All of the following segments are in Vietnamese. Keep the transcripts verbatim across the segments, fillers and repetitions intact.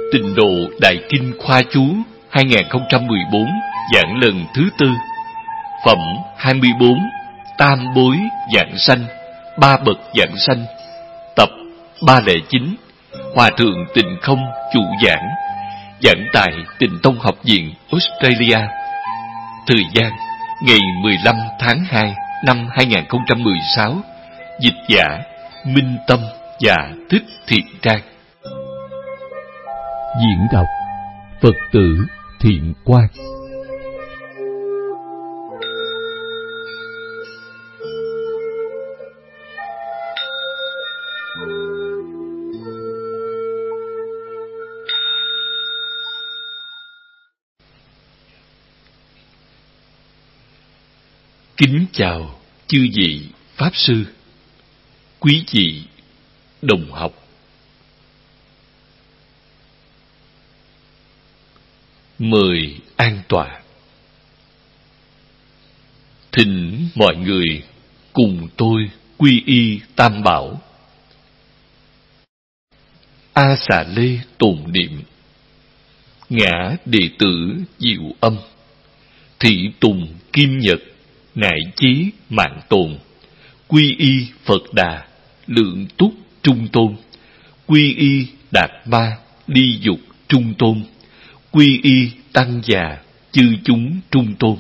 Tịnh độ Đại Kinh Khoa Chú hai không một bốn giảng lần thứ tư. Phẩm hai mươi bốn. Tam bối giảng sanh, ba bậc giảng sanh. Tập ba không chín. Hòa thượng Tịnh Không chủ giảng. Giảng tại Tịnh Tông Học viện Australia. Thời gian ngày mười lăm tháng hai năm hai không một sáu. Dịch giả Minh Tâm và Thích Thiện Trang. Diễn đọc Phật tử Thiện Quang. Kính chào chư vị Pháp Sư, quý vị đồng học. Mời an tọa. Thỉnh mọi người cùng tôi quy y Tam Bảo. A Xà Lê tồn niệm, ngã đệ tử Diệu Âm, thị tùng Kim Nhật, ngại chí mạng tồn, quy y Phật Đà, lượng túc trung tôn, quy y Đạt Ma, ly dục trung tôn, quy y Tăng già, chư chúng trung tôn.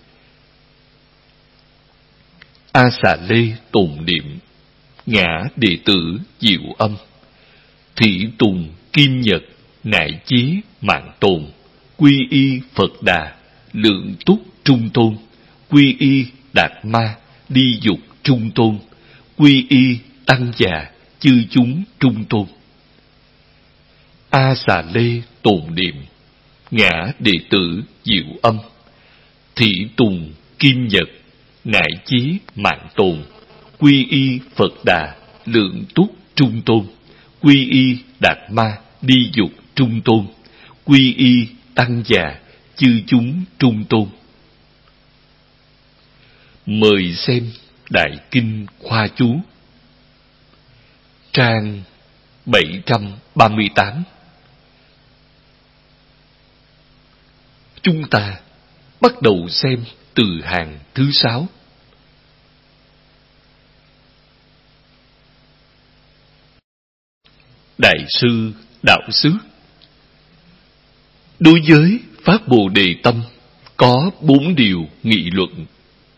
A Xà Lê tồn niệm, ngã đệ tử Diệu Âm, thị tùng Kim Nhật, ngại chí mạng tồn, quy y Phật Đà, lượng túc trung tôn, quy y Đạt Ma, ly dục trung tôn, quy y Tăng già, chư chúng trung tôn. A Xà Lê tồn niệm, ngã đệ tử Diệu Âm, thị tùng Kim Nhật, ngại chí mạng tồn, quy y Phật Đà, lượng túc trung tôn, quy y Đạt Ma, ly dục trung tôn, quy y Tăng già, chư chúng trung tôn. Mời xem Đại Kinh Khoa Chú, trang bảy trăm ba mươi tám. Chúng ta bắt đầu xem từ hàng thứ sáu. Đại sư Đạo Xứ đối với Pháp Bồ Đề Tâm có bốn điều nghị luận.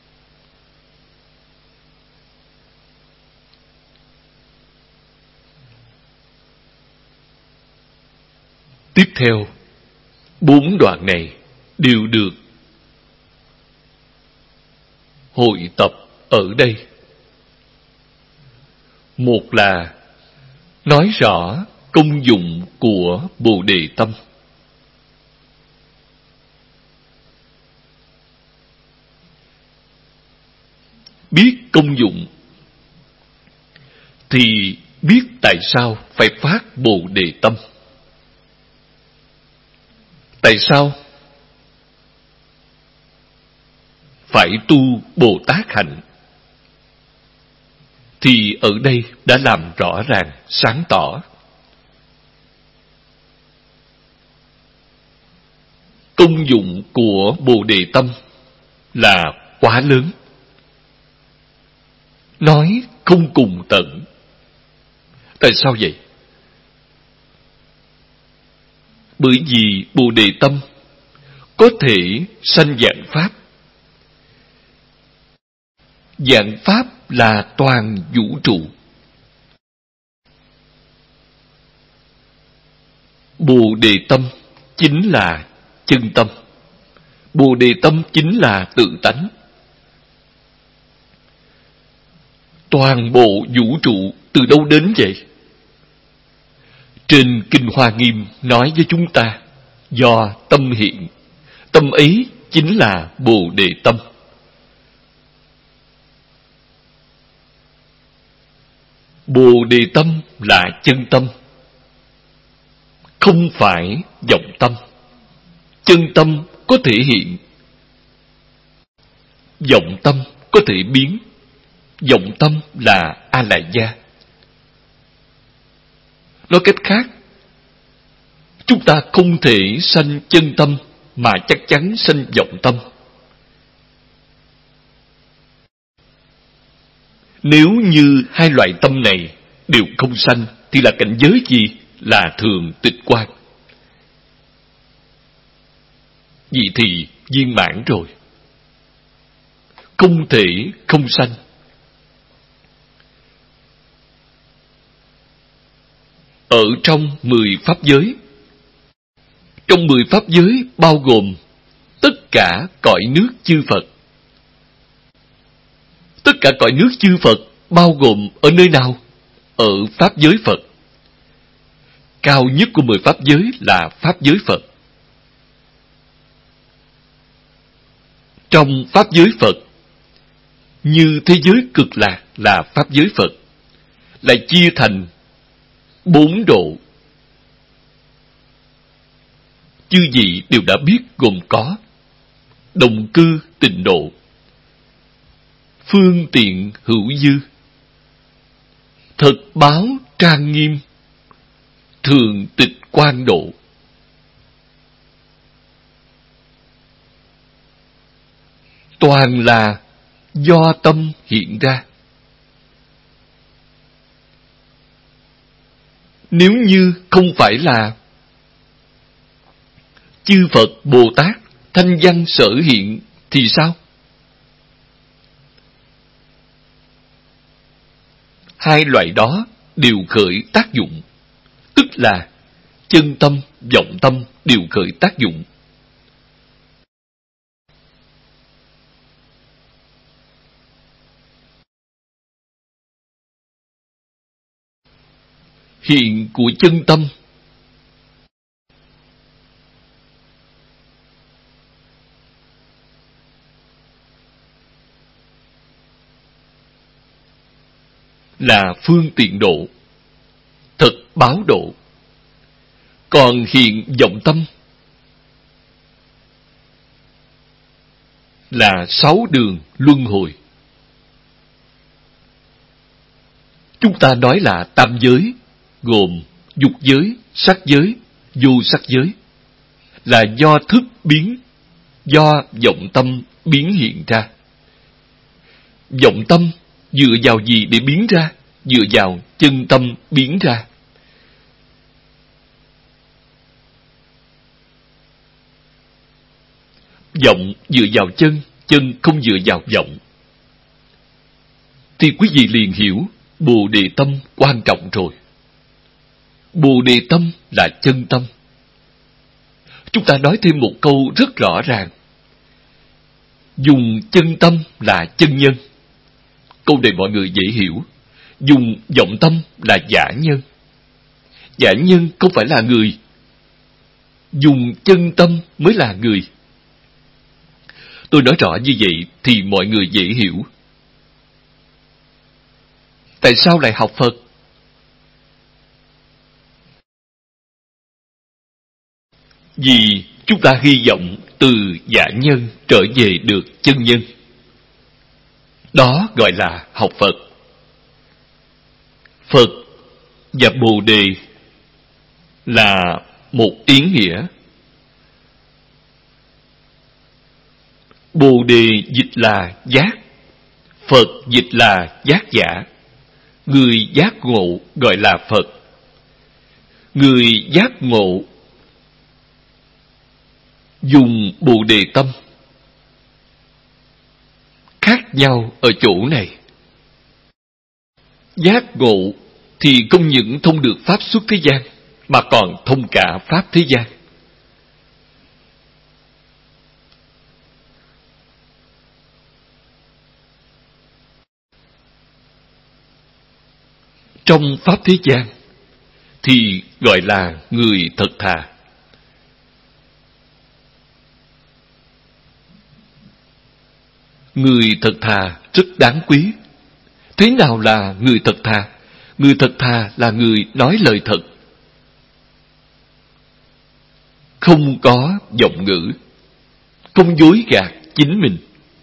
Tiếp theo, bốn đoạn này đều được hội tập ở đây. Một là nói rõ công dụng của Bồ Đề Tâm. Biết công dụng thì biết tại sao phải phát Bồ Đề Tâm. Tại sao phải tu Bồ Tát hạnh? Thì ở đây đã làm rõ ràng, sáng tỏ. Công dụng của Bồ Đề Tâm là quá lớn, nói không cùng tận. Tại sao vậy? Bởi vì Bồ Đề Tâm có thể sanh vạn pháp. Vạn pháp là toàn vũ trụ. Bồ Đề Tâm chính là chân tâm. Bồ Đề Tâm chính là tự tánh. Toàn bộ vũ trụ từ đâu đến vậy? Trên Kinh Hoa Nghiêm nói với chúng ta, do tâm hiện, tâm ấy chính là Bồ Đề Tâm. Bồ Đề Tâm là chân tâm, không phải vọng tâm. Chân tâm có thể hiện, vọng tâm có thể biến. Vọng tâm là A-la-gia. Nói cách khác, Chúng ta không thể sanh chân tâm mà chắc chắn sanh vọng tâm. Nếu như hai loại tâm này đều không sanh thì là cảnh giới gì? Là thường tịch quan. Vậy thì viên mãn rồi. Không thể không sanh. Ở trong mười pháp giới, trong mười pháp giới bao gồm tất cả cõi nước chư Phật. Tất cả cõi nước chư Phật bao gồm ở nơi nào? Ở pháp giới Phật. Cao nhất của mười pháp giới là pháp giới Phật. Trong pháp giới Phật, như thế giới cực lạc là pháp giới Phật, lại chia thành bốn độ. Chư vị đều đã biết gồm có đồng cư tịnh độ, phương tiện hữu dư, thật báo trang nghiêm, thường tịch quan độ. Toàn là do tâm hiện ra. Nếu như không phải là chư Phật Bồ Tát thanh văn sở hiện thì sao? Hai loại đó đều khởi tác dụng, tức là chân tâm, vọng tâm đều khởi tác dụng. Hiện của chân tâm là phương tiện độ, thật báo độ. Còn hiện vọng tâm là sáu đường luân hồi. Chúng ta nói là tam giới, gồm dục giới, sắc giới, vô sắc giới, là do thức biến, do vọng tâm biến hiện ra. Vọng tâm dựa vào gì để biến ra? Dựa vào chân tâm biến ra. Vọng dựa vào chân, chân không dựa vào vọng. Thì quý vị liền hiểu Bồ Đề tâm quan trọng rồi. Bồ Đề tâm là chân tâm. Chúng ta nói thêm một câu rất rõ ràng. Dùng chân tâm là chân nhân. Câu này mọi người dễ hiểu. Dùng vọng tâm là giả nhân. Giả nhân không phải là người. Dùng chân tâm mới là người. Tôi nói rõ như vậy thì mọi người dễ hiểu. Tại sao lại học Phật? Vì chúng ta hy vọng từ giả nhân trở về được chân nhân. Đó gọi là học Phật. Phật và Bồ Đề là một ý nghĩa. Bồ Đề dịch là giác, Phật dịch là giác giả. Người giác ngộ gọi là Phật. Người giác ngộ dùng Bồ Đề tâm. Khác nhau ở chỗ này. Giác ngộ thì không những thông được pháp xuất thế gian, mà còn thông cả pháp thế gian. Trong pháp thế gian thì gọi là người thật thà. Người thật thà rất đáng quý. Thế nào là người thật thà? Người thật thà là người nói lời thật, không có vọng ngữ, không dối gạt chính mình.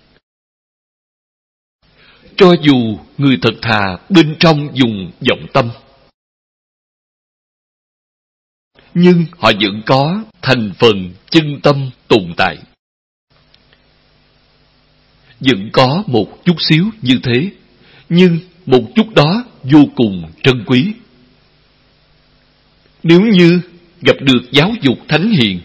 Cho dù người thật thà bên trong dùng vọng tâm, nhưng họ vẫn có thành phần chân tâm tồn tại. Vẫn có một chút xíu như thế, nhưng một chút đó vô cùng trân quý. Nếu như gặp được giáo dục thánh hiền,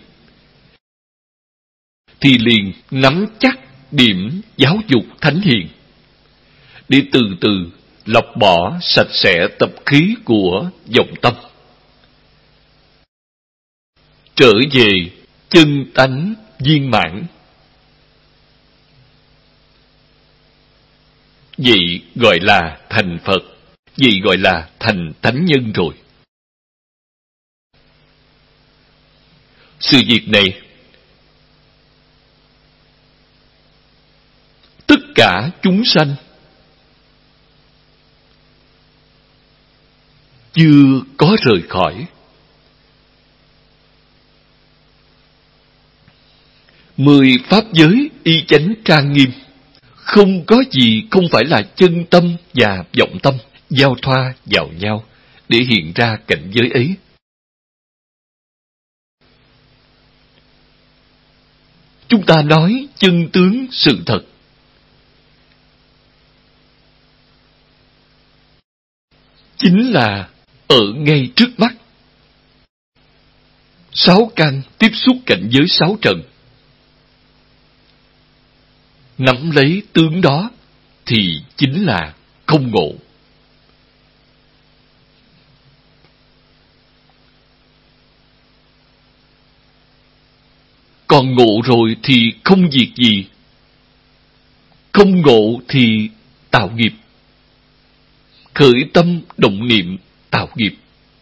thì liền nắm chắc điểm giáo dục thánh hiền, để từ từ lọc bỏ sạch sẽ tập khí của vọng tâm, trở về chân tánh viên mãn. Vậy gọi là thành Phật, vậy gọi là thành thánh nhân rồi. Sự việc này, tất cả chúng sanh chưa có rời khỏi. Mười pháp giới y chánh trang nghiêm, không có gì không phải là chân tâm và vọng tâm giao thoa vào nhau để hiện ra cảnh giới ấy. Chúng ta nói chân tướng sự thật, chính là ở ngay trước mắt. Sáu căn tiếp xúc cảnh giới sáu trần, nắm lấy tướng đó thì chính là không ngộ. Còn ngộ rồi thì không việc gì. Không ngộ thì tạo nghiệp. Khởi tâm động niệm tạo nghiệp.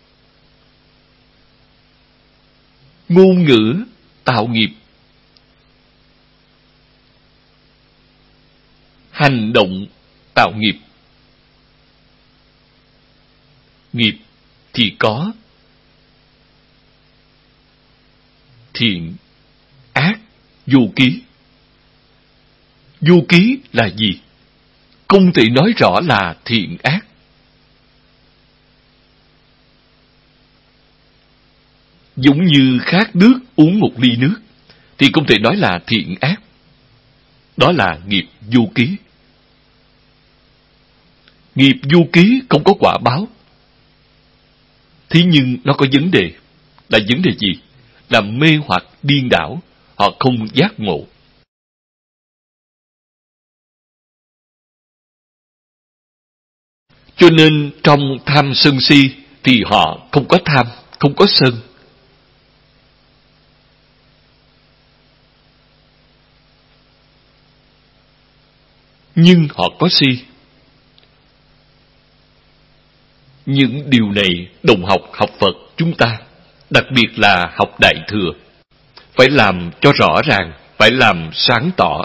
Ngôn ngữ tạo nghiệp. Hành động tạo nghiệp. Nghiệp thì có thiện, ác, vô ký. Vô ký là gì? Không thể nói rõ là thiện ác. Giống như khát nước uống một ly nước thì không thể nói là thiện ác. Đó là nghiệp vô ký. Nghiệp vô ký không có quả báo. Thế nhưng nó có vấn đề. Là vấn đề gì? Là mê hoặc điên đảo. Họ không giác ngộ. Cho nên trong tham sân si thì họ không có tham, không có sân. Nhưng họ có si. Những điều này đồng học học Phật chúng ta, đặc biệt là học Đại Thừa, phải làm cho rõ ràng, phải làm sáng tỏ.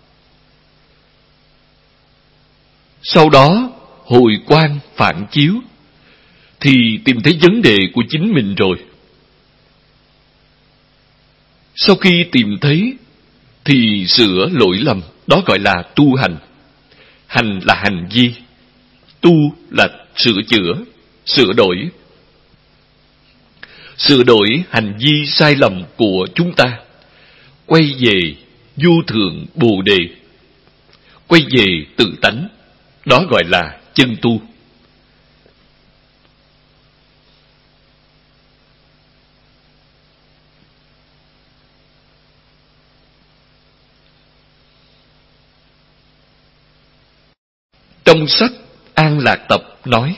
Sau đó hồi quang phản chiếu thì tìm thấy vấn đề của chính mình rồi. Sau khi tìm thấy thì sửa lỗi lầm, đó gọi là tu hành. Hành là hành vi, tu là sửa chữa, sửa đổi. Sửa đổi hành vi sai lầm của chúng ta, quay về vô thượng Bồ Đề, quay về tự tánh, đó gọi là chân tu. Trong sách An Lạc Tập nói,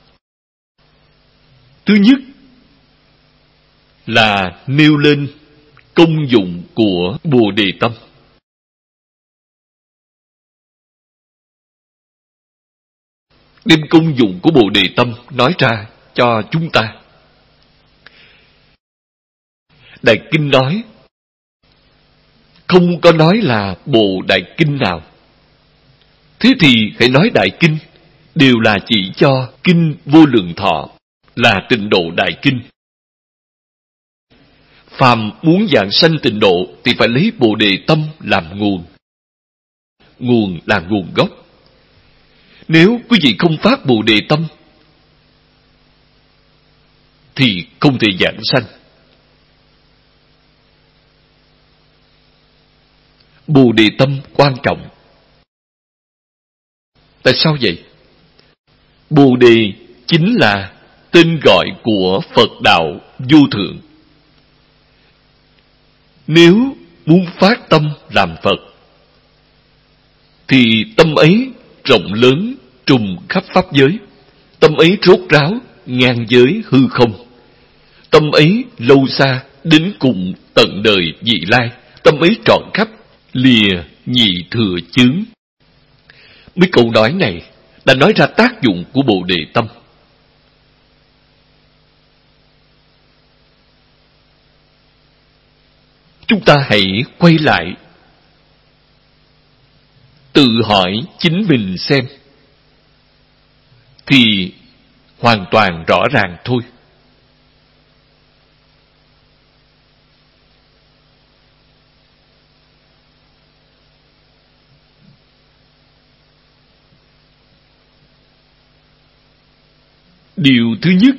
thứ nhất là nêu lên công dụng của Bồ Đề Tâm. Đem công dụng của Bồ Đề Tâm nói ra cho chúng ta. Đại Kinh nói, không có nói là Bộ Đại Kinh nào. Thế thì hãy nói Đại Kinh, đều là chỉ cho Kinh Vô Lượng Thọ, là tịnh độ Đại Kinh. Phàm muốn giảng sanh tịnh độ thì phải lấy Bồ Đề Tâm làm nguồn. Nguồn là nguồn gốc. Nếu quý vị không phát Bồ Đề Tâm thì không thể giảng sanh, Bồ Đề tâm quan trọng. Tại sao vậy? Bồ Đề chính là tên gọi của Phật đạo vô thượng. Nếu muốn phát tâm làm Phật, thì tâm ấy rộng lớn trùm khắp pháp giới. Tâm ấy rốt ráo ngang giới hư không. Tâm ấy lâu xa đến cùng tận đời vị lai. Tâm ấy trọn khắp lìa nhị thừa chướng. Mấy câu nói này đã nói ra tác dụng của Bồ Đề tâm. Chúng ta hãy quay lại tự hỏi chính mình xem, thì hoàn toàn rõ ràng thôi. Điều thứ nhất,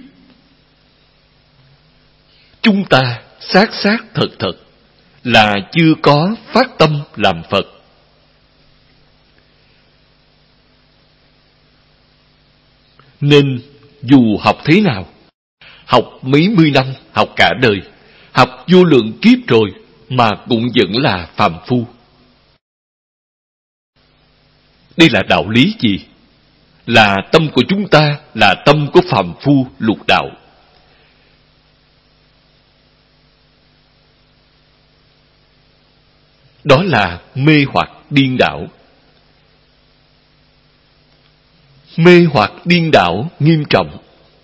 chúng ta xác xác thật thật là chưa có phát tâm làm Phật. Nên dù học thế nào, học mấy mươi năm, học cả đời, học vô lượng kiếp rồi, mà cũng vẫn là phàm phu. Đây là đạo lý gì? Là tâm của chúng ta là tâm của phàm phu lục đạo. Đó là mê hoặc điên đảo. Mê hoặc điên đảo nghiêm trọng.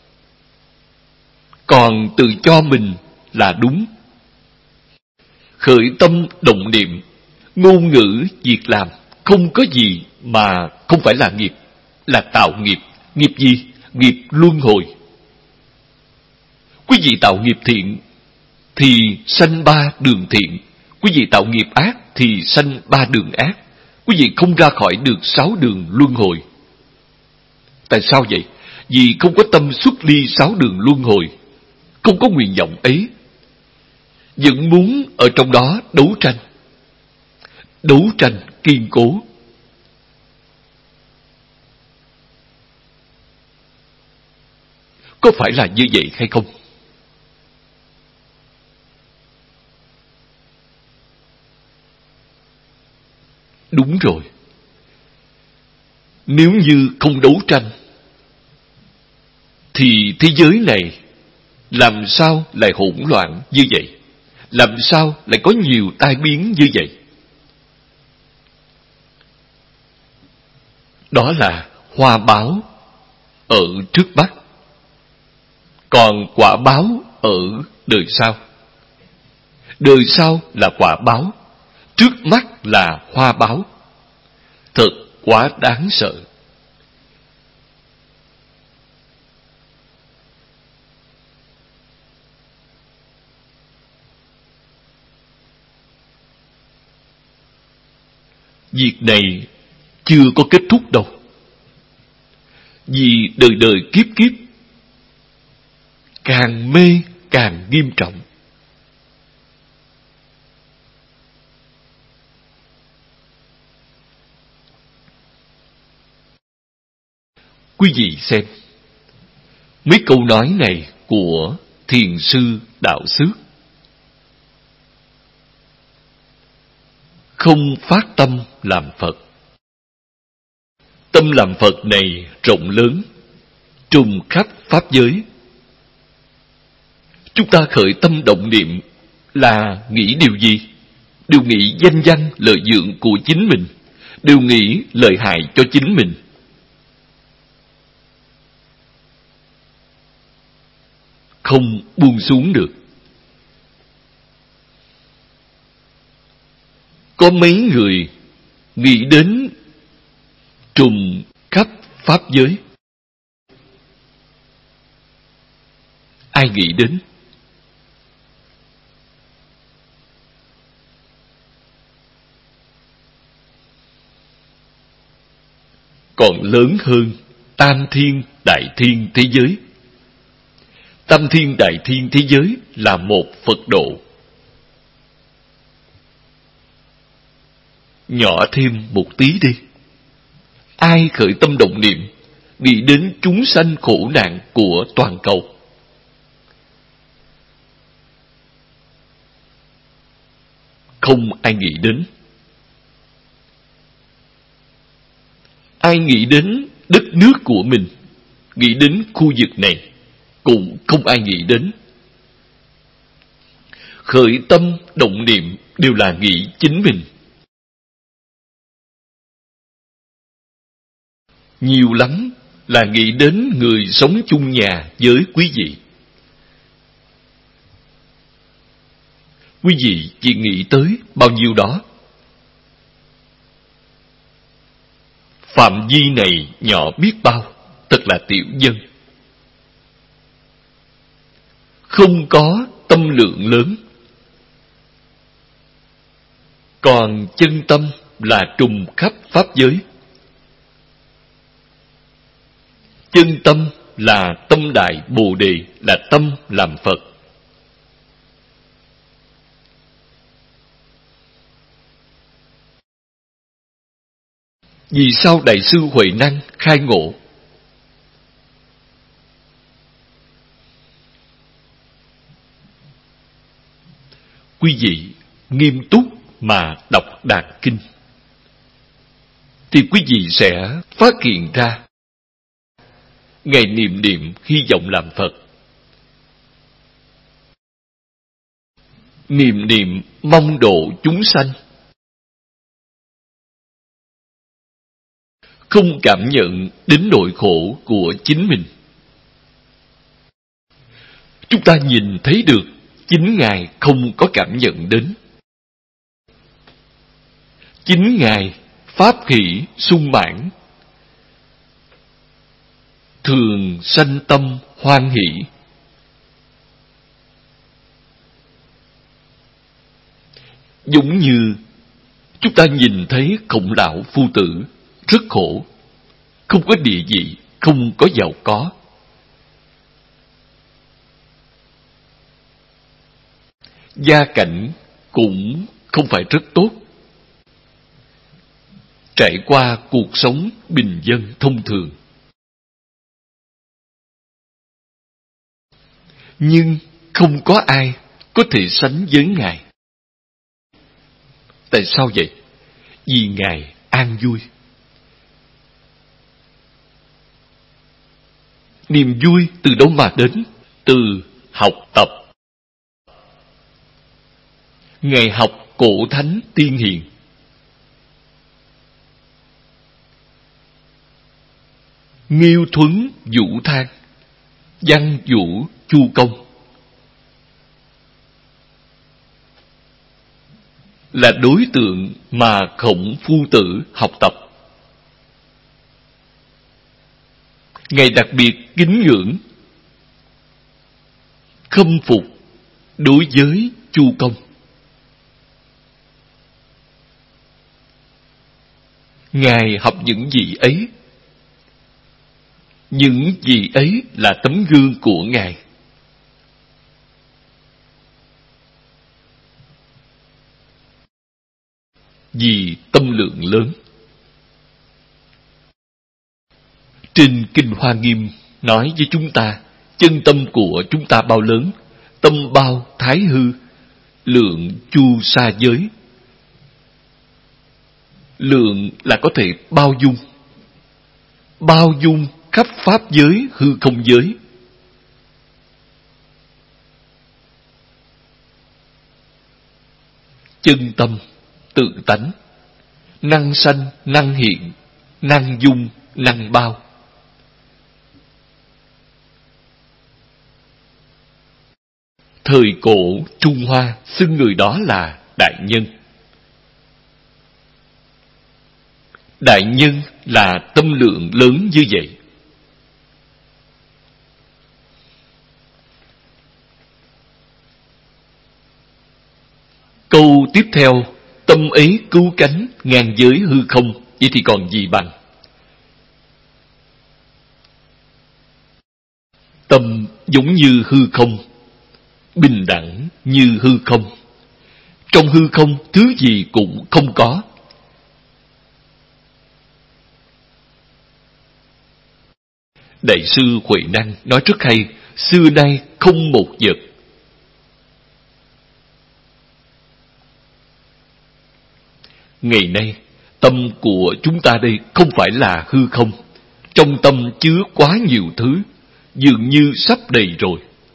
Còn tự cho mình là đúng. Khởi tâm động niệm, ngôn ngữ, việc làm, không có gì mà không phải là nghiệp, là tạo nghiệp. Nghiệp gì? Nghiệp luân hồi. Quý vị tạo nghiệp thiện thì sanh ba đường thiện. Quý vị tạo nghiệp ác thì sanh ba đường ác. Quý vị không ra khỏi được sáu đường luân hồi. Tại sao vậy? Vì không có tâm xuất ly sáu đường luân hồi, không có nguyện vọng ấy, vẫn muốn ở trong đó đấu tranh. Đấu tranh kiên cố. Có phải là như vậy hay không? Đúng rồi. Nếu như không đấu tranh, thì thế giới này làm sao lại hỗn loạn như vậy? Làm sao lại có nhiều tai biến như vậy? Đó là hoa báo ở trước mắt, còn quả báo ở đời sau. Đời sau là quả báo, trước mắt là hoa báo. Thật quá đáng sợ. Việc này chưa có kết thúc đâu. Vì đời đời kiếp kiếp càng mê càng nghiêm trọng. Quý vị xem, mấy câu nói này của Thiền sư Đạo Xước. Không phát tâm làm Phật. Tâm làm Phật này rộng lớn, trùm khắp pháp giới. Chúng ta khởi tâm động niệm là nghĩ điều gì? Đều nghĩ danh văn lợi dưỡng của chính mình, đều nghĩ lợi hại cho chính mình. Không buông xuống được. Có mấy người nghĩ đến trùm khắp pháp giới? Ai nghĩ đến? Còn lớn hơn tam thiên đại thiên thế giới. Tam thiên đại thiên thế giới là một Phật độ. nhỏ thêm một tí đi. Ai khởi tâm động niệm, nghĩ đến chúng sanh khổ nạn của toàn cầu? Không ai nghĩ đến. Ai nghĩ đến đất nước của mình, nghĩ đến khu vực này, cũng không ai nghĩ đến. Khởi tâm động niệm đều là nghĩ chính mình. Nhiều lắm là nghĩ đến người sống chung nhà với quý vị. Quý vị chỉ nghĩ tới bao nhiêu đó. Phạm vi này nhỏ biết bao, thật là tiểu nhân. Không có tâm lượng lớn. Còn chân tâm là trùng khắp pháp giới. Chân tâm là tâm đại Bồ Đề, là tâm làm Phật. Vì sao Đại sư Huệ Năng khai ngộ? Quý vị nghiêm túc mà đọc Đạt Kinh, thì quý vị sẽ phát hiện ra Ngài niệm niệm hy vọng làm Phật, niệm niệm mong độ chúng sanh, không cảm nhận đến nỗi khổ của chính mình. Chúng ta nhìn thấy được chính Ngài không có cảm nhận đến. Chính Ngài pháp hỷ sung mãn, thường sanh tâm hoan hỷ. Giống như chúng ta nhìn thấy Khổng Lão Phu Tử rất khổ, không có địa vị, không có giàu có. Gia cảnh cũng không phải rất tốt. Trải qua cuộc sống bình dân thông thường. Nhưng không có ai có thể sánh với Ngài. Tại sao vậy? Vì Ngài an vui. Niềm vui từ đâu mà đến? Từ học tập. Ngài học cổ thánh tiên hiền. Nghiêu Thuấn Vũ Thang, Văn Vũ Chu Công là đối tượng mà Khổng Phu Tử học tập. Ngài đặc biệt kính ngưỡng, khâm phục đối với Chu Công. Ngài học những gì ấy. Những gì ấy là tấm gương của Ngài. Vì tâm lượng lớn. Trên Kinh Hoa Nghiêm nói với chúng ta, chân tâm của chúng ta bao lớn, tâm bao thái hư, lượng chu sa giới. Lượng là có thể bao dung. Bao dung khắp pháp giới, hư không giới. Chân tâm, tự tánh, năng sanh, năng hiện, năng dung, năng bao. Thời cổ Trung Hoa xưng người đó là đại nhân. Đại nhân là tâm lượng lớn như vậy. Câu tiếp theo, tâm ấy cứu cánh ngàn giới hư không, vậy thì còn gì bằng? Tâm giống như hư không, bình đẳng như hư không. Trong hư không thứ gì cũng không có, Đại sư Huệ Năng nói rất hay, xưa nay không một vật. Ngày nay, tâm của chúng ta đây không phải là hư không. Trong tâm chứa quá nhiều thứ, dường như sắp đầy rồi.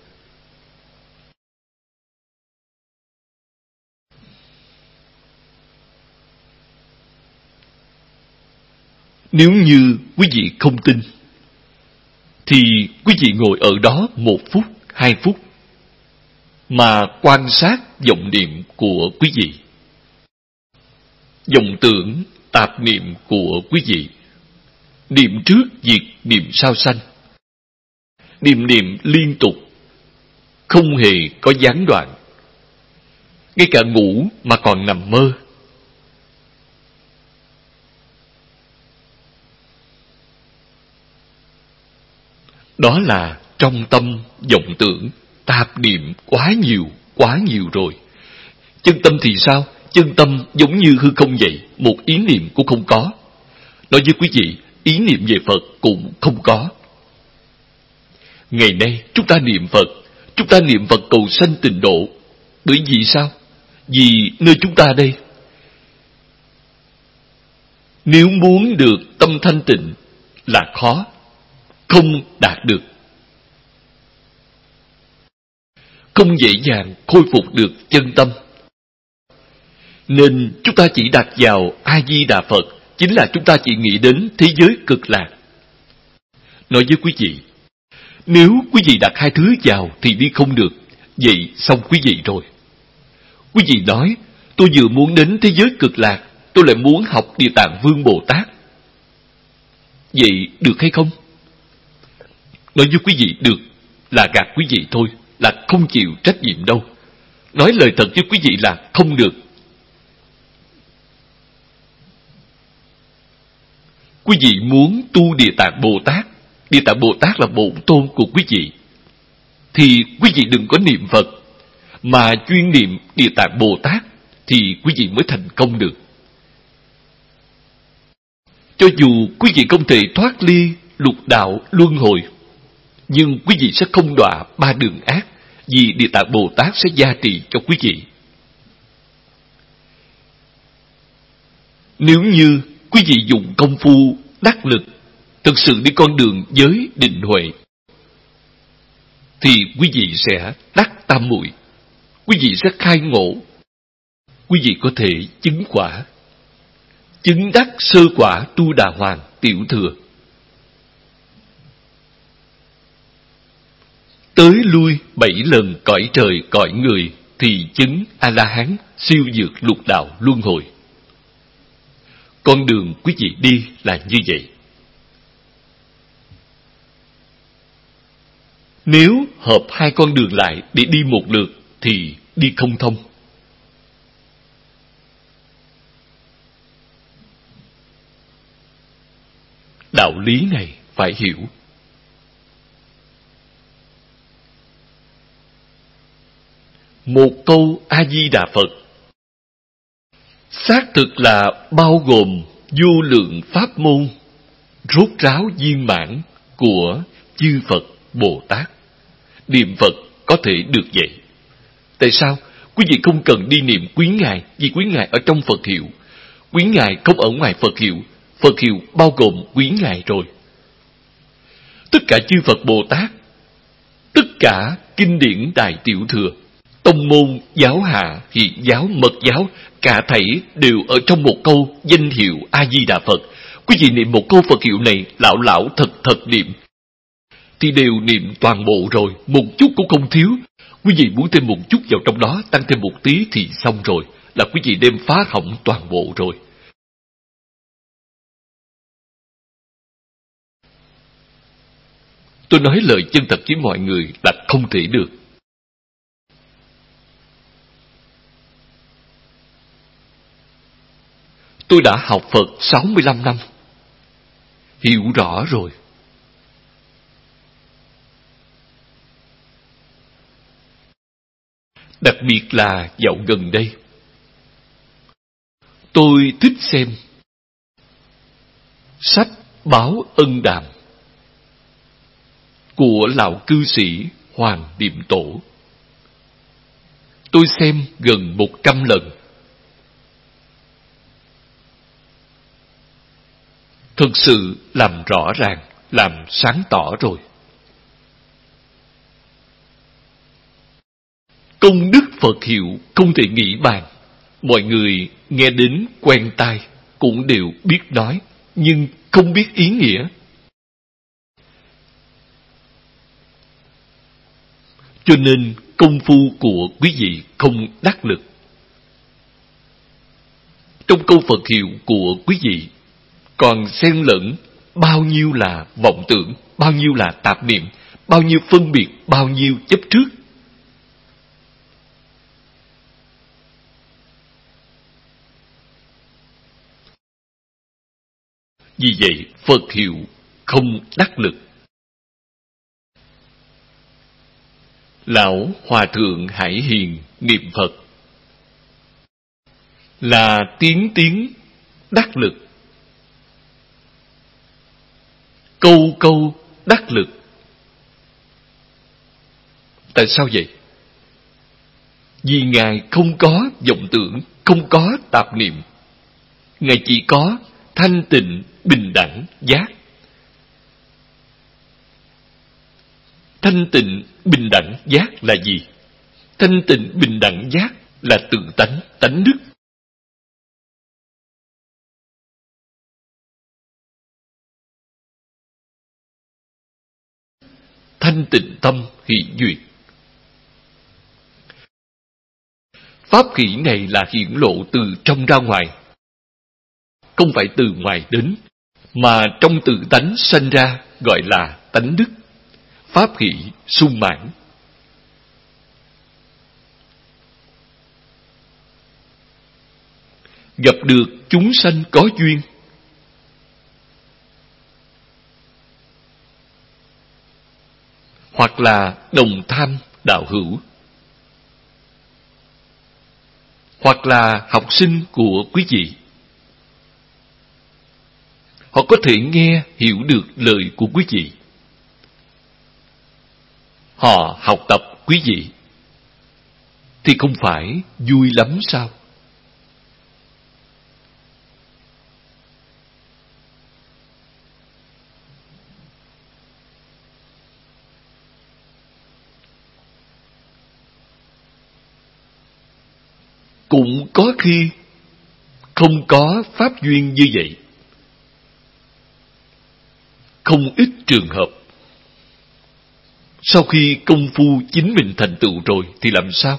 Nếu như quý vị không tin, thì quý vị ngồi ở đó một phút, hai phút, mà quan sát vọng niệm của quý vị, vọng tưởng, tạp niệm của quý vị. Niệm trước diệt niệm sau sanh. Niệm niệm liên tục, không hề có gián đoạn. Ngay cả ngủ mà còn nằm mơ. Đó là trong tâm vọng tưởng, tạp niệm quá nhiều, quá nhiều rồi. Chân tâm thì sao? Chân tâm giống như hư không vậy, một ý niệm cũng không có. Nói với quý vị, ý niệm về Phật cũng không có. Ngày nay chúng ta niệm Phật, chúng ta niệm Phật cầu sanh tịnh độ. Bởi vì sao? Vì nơi chúng ta đây, nếu muốn được tâm thanh tịnh là khó, không đạt được. Không dễ dàng khôi phục được chân tâm. Nên chúng ta chỉ đặt vào A-di-đà Phật, chính là chúng ta chỉ nghĩ đến thế giới cực lạc. Nói với quý vị, nếu quý vị đặt hai thứ vào thì đi không được, vậy xong quý vị rồi. Quý vị nói, tôi vừa muốn đến thế giới cực lạc, tôi lại muốn học Địa Tạng Vương Bồ Tát. Vậy được hay không? Nói với quý vị được, là gạt quý vị thôi, là không chịu trách nhiệm đâu. Nói lời thật với quý vị là không được. Quý vị muốn tu Địa Tạng Bồ Tát, Địa Tạng Bồ Tát là bổn tôn của quý vị, thì quý vị đừng có niệm Phật, mà chuyên niệm Địa Tạng Bồ Tát, thì quý vị mới thành công được. Cho dù quý vị không thể thoát ly lục đạo luân hồi, nhưng quý vị sẽ không đọa ba đường ác, vì Địa Tạng Bồ Tát sẽ gia trì cho quý vị. Nếu như quý vị dùng công phu đắc lực, thực sự đi con đường giới định huệ, thì quý vị sẽ đắc tam muội, quý vị sẽ khai ngộ, quý vị có thể chứng quả, chứng đắc sơ quả Tu Đà Hoàng tiểu thừa. Tới lui bảy lần cõi trời cõi người thì chứng A-la-hán, siêu vượt lục đạo luân hồi. Con đường quý vị đi là như vậy. Nếu hợp hai con đường lại để đi một lượt thì đi không thông. Đạo lý này phải hiểu. Một câu A-di-đà Phật xác thực là bao gồm vô lượng pháp môn rốt ráo viên mãn của chư Phật Bồ Tát. Niệm Phật có thể được vậy. Tại sao? Quý vị không cần đi niệm quý ngài, vì quý ngài ở trong Phật hiệu. Quý ngài không ở ngoài Phật hiệu. Phật hiệu bao gồm quý ngài rồi. Tất cả chư Phật Bồ Tát, tất cả kinh điển Đại Tiểu Thừa, tông môn, giáo hạ, hiện giáo, mật giáo, cả thảy đều ở trong một câu danh hiệu A-di-đà Phật. Quý vị niệm một câu Phật hiệu này, lão lão thật thật niệm, thì đều niệm toàn bộ rồi, một chút cũng không thiếu. Quý vị muốn thêm một chút vào trong đó, tăng thêm một tí thì xong rồi, là quý vị đem phá hỏng toàn bộ rồi. Tôi nói lời chân thật với mọi người là không thể được. Tôi đã học Phật sáu mươi lăm năm, hiểu rõ rồi. Đặc biệt là dạo gần đây, tôi thích xem sách báo Ân Đàm. của lão cư sĩ Hoàng Niệm Tổ. Tôi xem gần một trăm lần. Thực sự làm rõ ràng, làm sáng tỏ rồi. Công đức Phật hiệu không thể nghĩ bàn. Mọi người nghe đến quen tai, cũng đều biết nói, nhưng không biết ý nghĩa. Cho nên công phu của quý vị không đắc lực. Trong câu Phật hiệu của quý vị còn xen lẫn bao nhiêu là vọng tưởng, bao nhiêu là tạp niệm, bao nhiêu phân biệt, bao nhiêu chấp trước. Vì vậy Phật hiệu không đắc lực. Lão Hòa Thượng Hải Hiền niệm Phật là tiếng tiếng đắc lực, câu câu đắc lực. Tại sao vậy? Vì Ngài không có vọng tưởng, không có tạp niệm. Ngài chỉ có thanh tịnh bình đẳng giác. Thanh tịnh bình đẳng giác là gì? Thanh tịnh bình đẳng giác là tự tánh, tánh đức. Thanh tịnh tâm hỷ duyệt. Pháp hỷ này là hiển lộ từ trong ra ngoài, không phải từ ngoài đến, mà trong tự tánh sanh ra, gọi là tánh đức. Pháp hỷ sung mãn. Gặp được chúng sanh có duyên, hoặc là đồng tham đạo hữu, hoặc là học sinh của quý vị, họ có thể nghe hiểu được lời của quý vị, họ học tập quý vị, thì không phải vui lắm sao? Cũng có khi không có pháp duyên như vậy. Không ít trường hợp, sau khi công phu chính mình thành tựu rồi thì làm sao?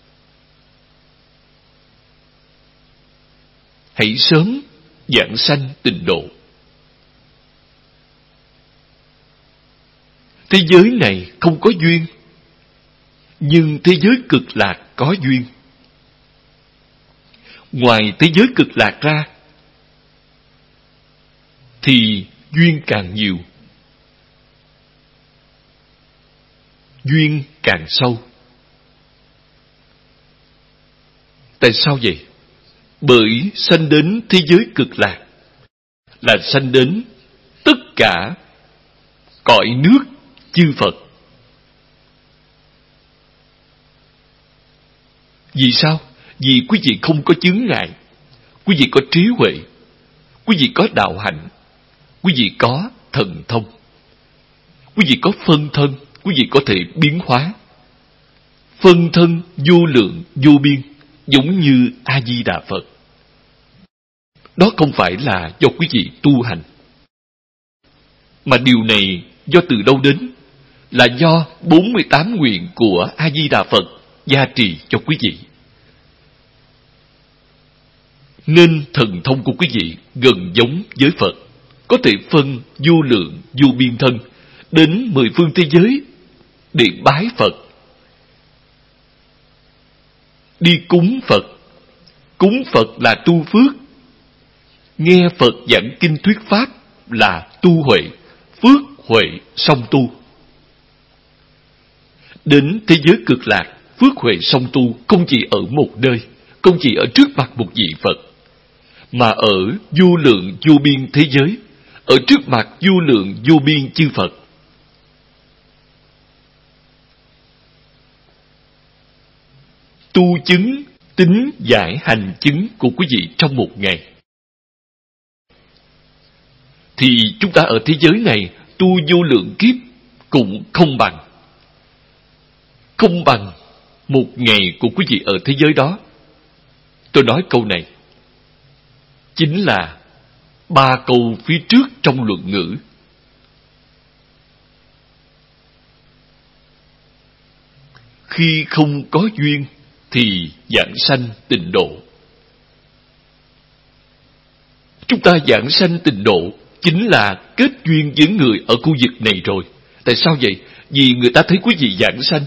Hãy sớm giảng sanh tịnh độ. Thế giới này không có duyên, nhưng thế giới cực lạc có duyên. Ngoài thế giới cực lạc ra thì duyên càng nhiều, duyên càng sâu. Tại sao vậy? Bởi sanh đến thế giới cực lạc là sanh đến tất cả cõi nước chư Phật. Vì sao? Vì quý vị không có chướng ngại, quý vị có trí huệ, quý vị có đạo hạnh, quý vị có thần thông, quý vị có phân thân, quý vị có thể biến hóa. Phân thân vô lượng vô biên, giống như A Di Đà Phật. Đó không phải là do quý vị tu hành, mà điều này do từ đâu đến? Là do bốn mươi tám nguyện của A Di Đà Phật gia trì cho quý vị. Nên thần thông của quý vị gần giống với Phật, có thể phân vô lượng vô biên thân đến mười phương thế giới để bái Phật, đi cúng Phật. Cúng Phật là tu phước, nghe Phật giảng kinh thuyết pháp là tu huệ, phước huệ song tu. Đến thế giới cực lạc, phước huệ song tu không chỉ ở một nơi, không chỉ ở trước mặt một vị Phật, mà ở vô lượng vô biên thế giới, ở trước mặt vô lượng vô biên chư Phật. tu chứng tính giải hành chứng của quý vị trong một ngày, thì chúng ta ở thế giới này tu vô lượng kiếp cũng không bằng. Không bằng một ngày của quý vị ở thế giới đó. Tôi nói câu này chính là ba câu phía trước trong luận ngữ. Khi không có duyên thì giảng sanh tịnh độ. Chúng ta giảng sanh tịnh độ chính là kết duyên với người ở khu vực này rồi. Tại sao vậy? Vì người ta thấy quý vị giảng sanh.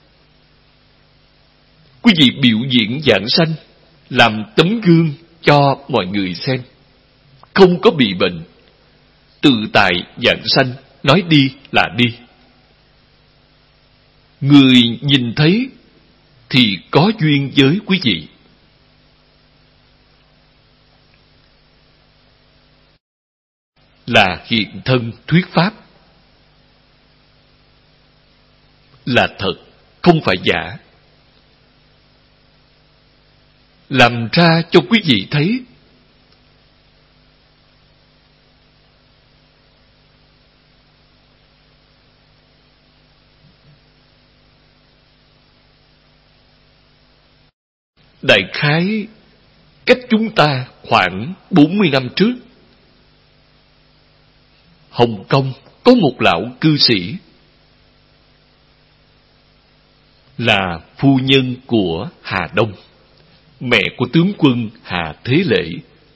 Quý vị biểu diễn giảng sanh, làm tấm gương cho mọi người xem. Không có bị bệnh, tự tại giảng sanh, nói đi là đi. Người nhìn thấy thì có duyên với quý vị. Là hiện thân thuyết pháp. Là thật, không phải giả. Làm ra cho quý vị thấy. Đại khái cách chúng ta khoảng bốn mươi năm trước, Hồng Kông có một lão cư sĩ là phu nhân của Hà Đông, mẹ của tướng quân Hà Thế Lễ.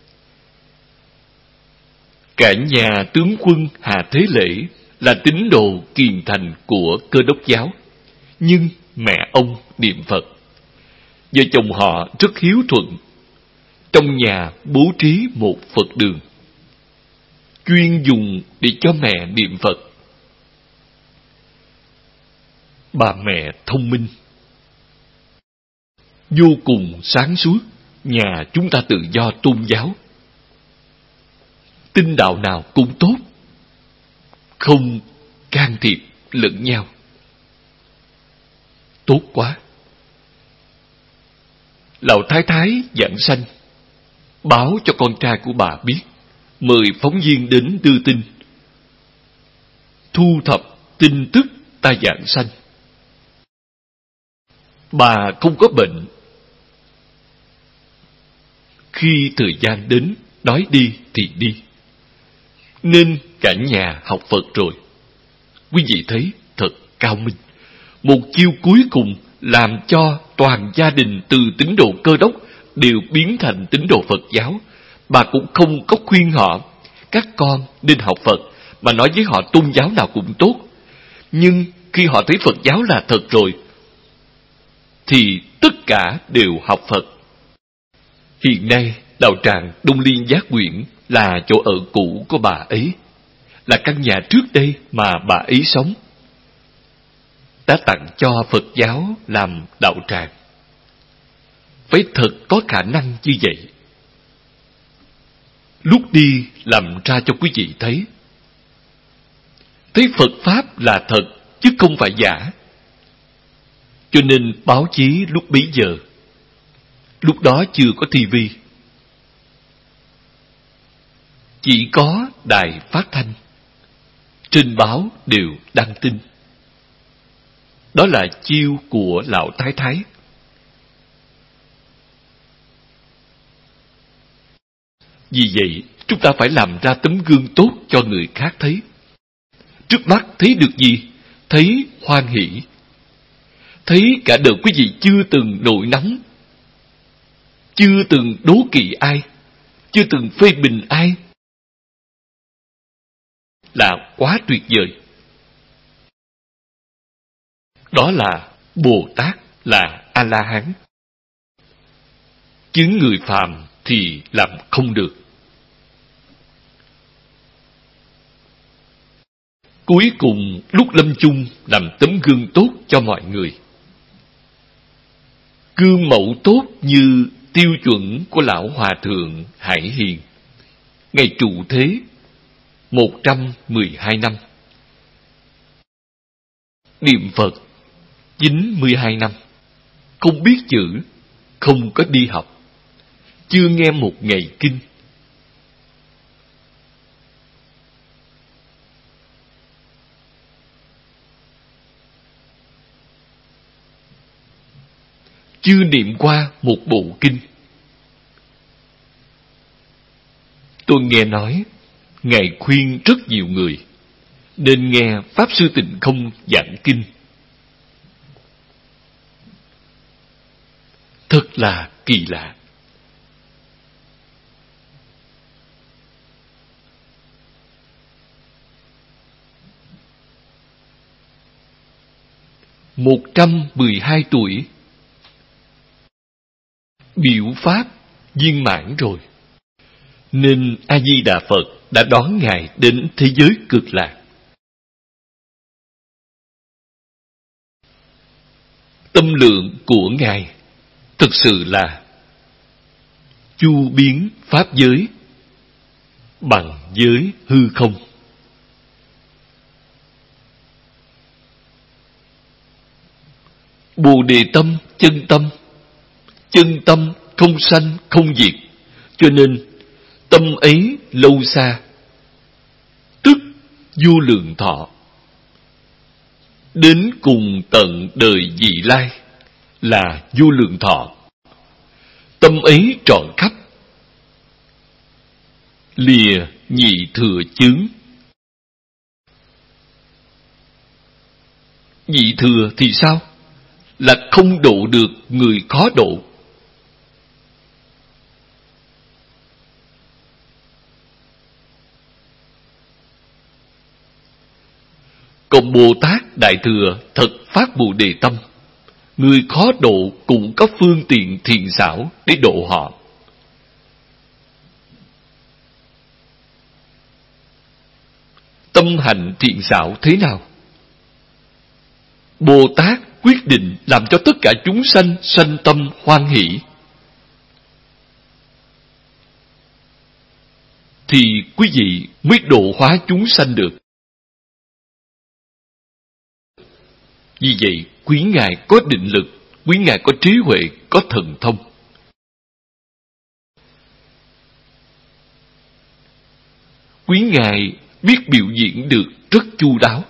Cả nhà tướng quân Hà Thế Lễ là tín đồ kiền thành của Cơ Đốc giáo, nhưng mẹ ông niệm Phật. Vợ chồng họ rất hiếu thuận. Trong nhà bố trí một Phật đường, chuyên dùng để cho mẹ niệm Phật. Bà mẹ thông minh, vô cùng sáng suốt. Nhà chúng ta tự do tôn giáo, tin đạo nào cũng tốt, không can thiệp lẫn nhau. Tốt quá. Lão thái thái giảng sanh, báo cho con trai của bà biết, mời phóng viên đến đưa tin, thu thập tin tức ta giảng sanh. Bà không có bệnh. Khi thời gian đến, nói đi thì đi. Nên cả nhà học Phật rồi. Quý vị thấy thật cao minh. Một chiêu cuối cùng làm cho toàn gia đình từ tín đồ Cơ Đốc đều biến thành tín đồ Phật giáo. Bà cũng không có khuyên họ các con nên học Phật, mà nói với họ tôn giáo nào cũng tốt. Nhưng khi họ thấy Phật giáo là thật rồi thì tất cả đều học Phật. Hiện nay đạo tràng Đông Liên Giác Nguyện là chỗ ở cũ của bà ấy, là căn nhà trước đây mà bà ấy sống. Đã tặng cho Phật giáo làm đạo tràng. Phải thật có khả năng như vậy. Lúc đi làm ra cho quý vị thấy. Thấy Phật Pháp là thật, chứ không phải giả. Cho nên báo chí lúc bấy giờ, lúc đó chưa có tivi, chỉ có đài phát thanh, trên báo đều đăng tin. Đó là chiêu của lão thái thái. Vì vậy, chúng ta phải làm ra tấm gương tốt cho người khác thấy. Trước mắt thấy được gì? Thấy hoan hỷ. Thấy cả đời quý vị chưa từng nổi nóng, chưa từng đố kỵ ai, chưa từng phê bình ai, là quá tuyệt vời. Đó là Bồ Tát, là A-la-hán. Chứ người phàm thì làm không được. Cuối cùng, lúc lâm chung, làm tấm gương tốt cho mọi người. Gương mẫu tốt như tiêu chuẩn của Lão Hòa Thượng Hải Hiền. Ngày trụ thế, một trăm mười hai năm. Niệm Phật, chín mươi hai năm. không biết chữ, không có đi học, chưa nghe một ngày kinh. Chưa niệm qua một bộ kinh. Tôi nghe nói, Ngài khuyên rất nhiều người nên nghe Pháp Sư Tịnh Không giảng kinh. Thật là kỳ lạ. Một trăm mười hai tuổi, biểu pháp viên mãn rồi, nên A Di Đà Phật đã đón Ngài đến thế giới cực lạc. Tâm lượng của Ngài thực sự là chu biến pháp giới bằng giới hư không. Bồ Đề tâm chân tâm, chân tâm không sanh không diệt, cho nên tâm ấy lâu xa, tức vô lượng thọ. Đến cùng tận đời vị lai là vô lượng thọ. Tâm ấy trọn khắp, lìa nhị thừa chướng. Nhị thừa thì sao? Là không độ được người khó độ. Còn Bồ Tát Đại Thừa thật phát Bồ Đề tâm, người khó độ cũng có phương tiện thiện xảo để độ họ. Tâm hành thiện xảo thế nào? Bồ Tát quyết định làm cho tất cả chúng sanh sanh tâm hoan hỷ, thì quý vị mới độ hóa chúng sanh được. Vì vậy, quý Ngài có định lực, quý Ngài có trí huệ, có thần thông. Quý Ngài biết biểu diễn được rất chu đáo.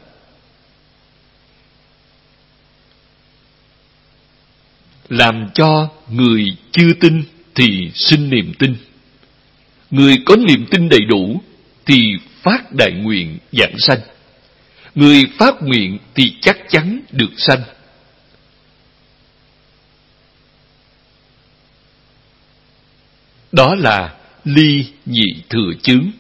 Làm cho người chưa tin thì sinh niềm tin. Người có niềm tin đầy đủ thì phát đại nguyện giảng sanh. Người phát nguyện thì chắc chắn được sanh. Đó là ly nhị thừa chướng.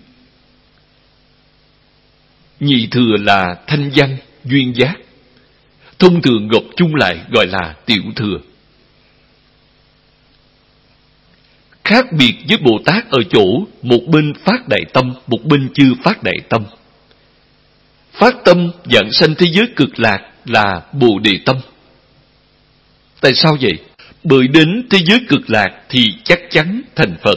Nhị thừa là thanh văn, duyên giác. Thông thường gộp chung lại gọi là tiểu thừa. Khác biệt với Bồ Tát ở chỗ một bên phát đại tâm, một bên chưa phát đại tâm. Phát tâm giảng sanh thế giới cực lạc là Bồ Đề tâm. Tại sao vậy? Bởi đến thế giới cực lạc thì chắc chắn thành Phật.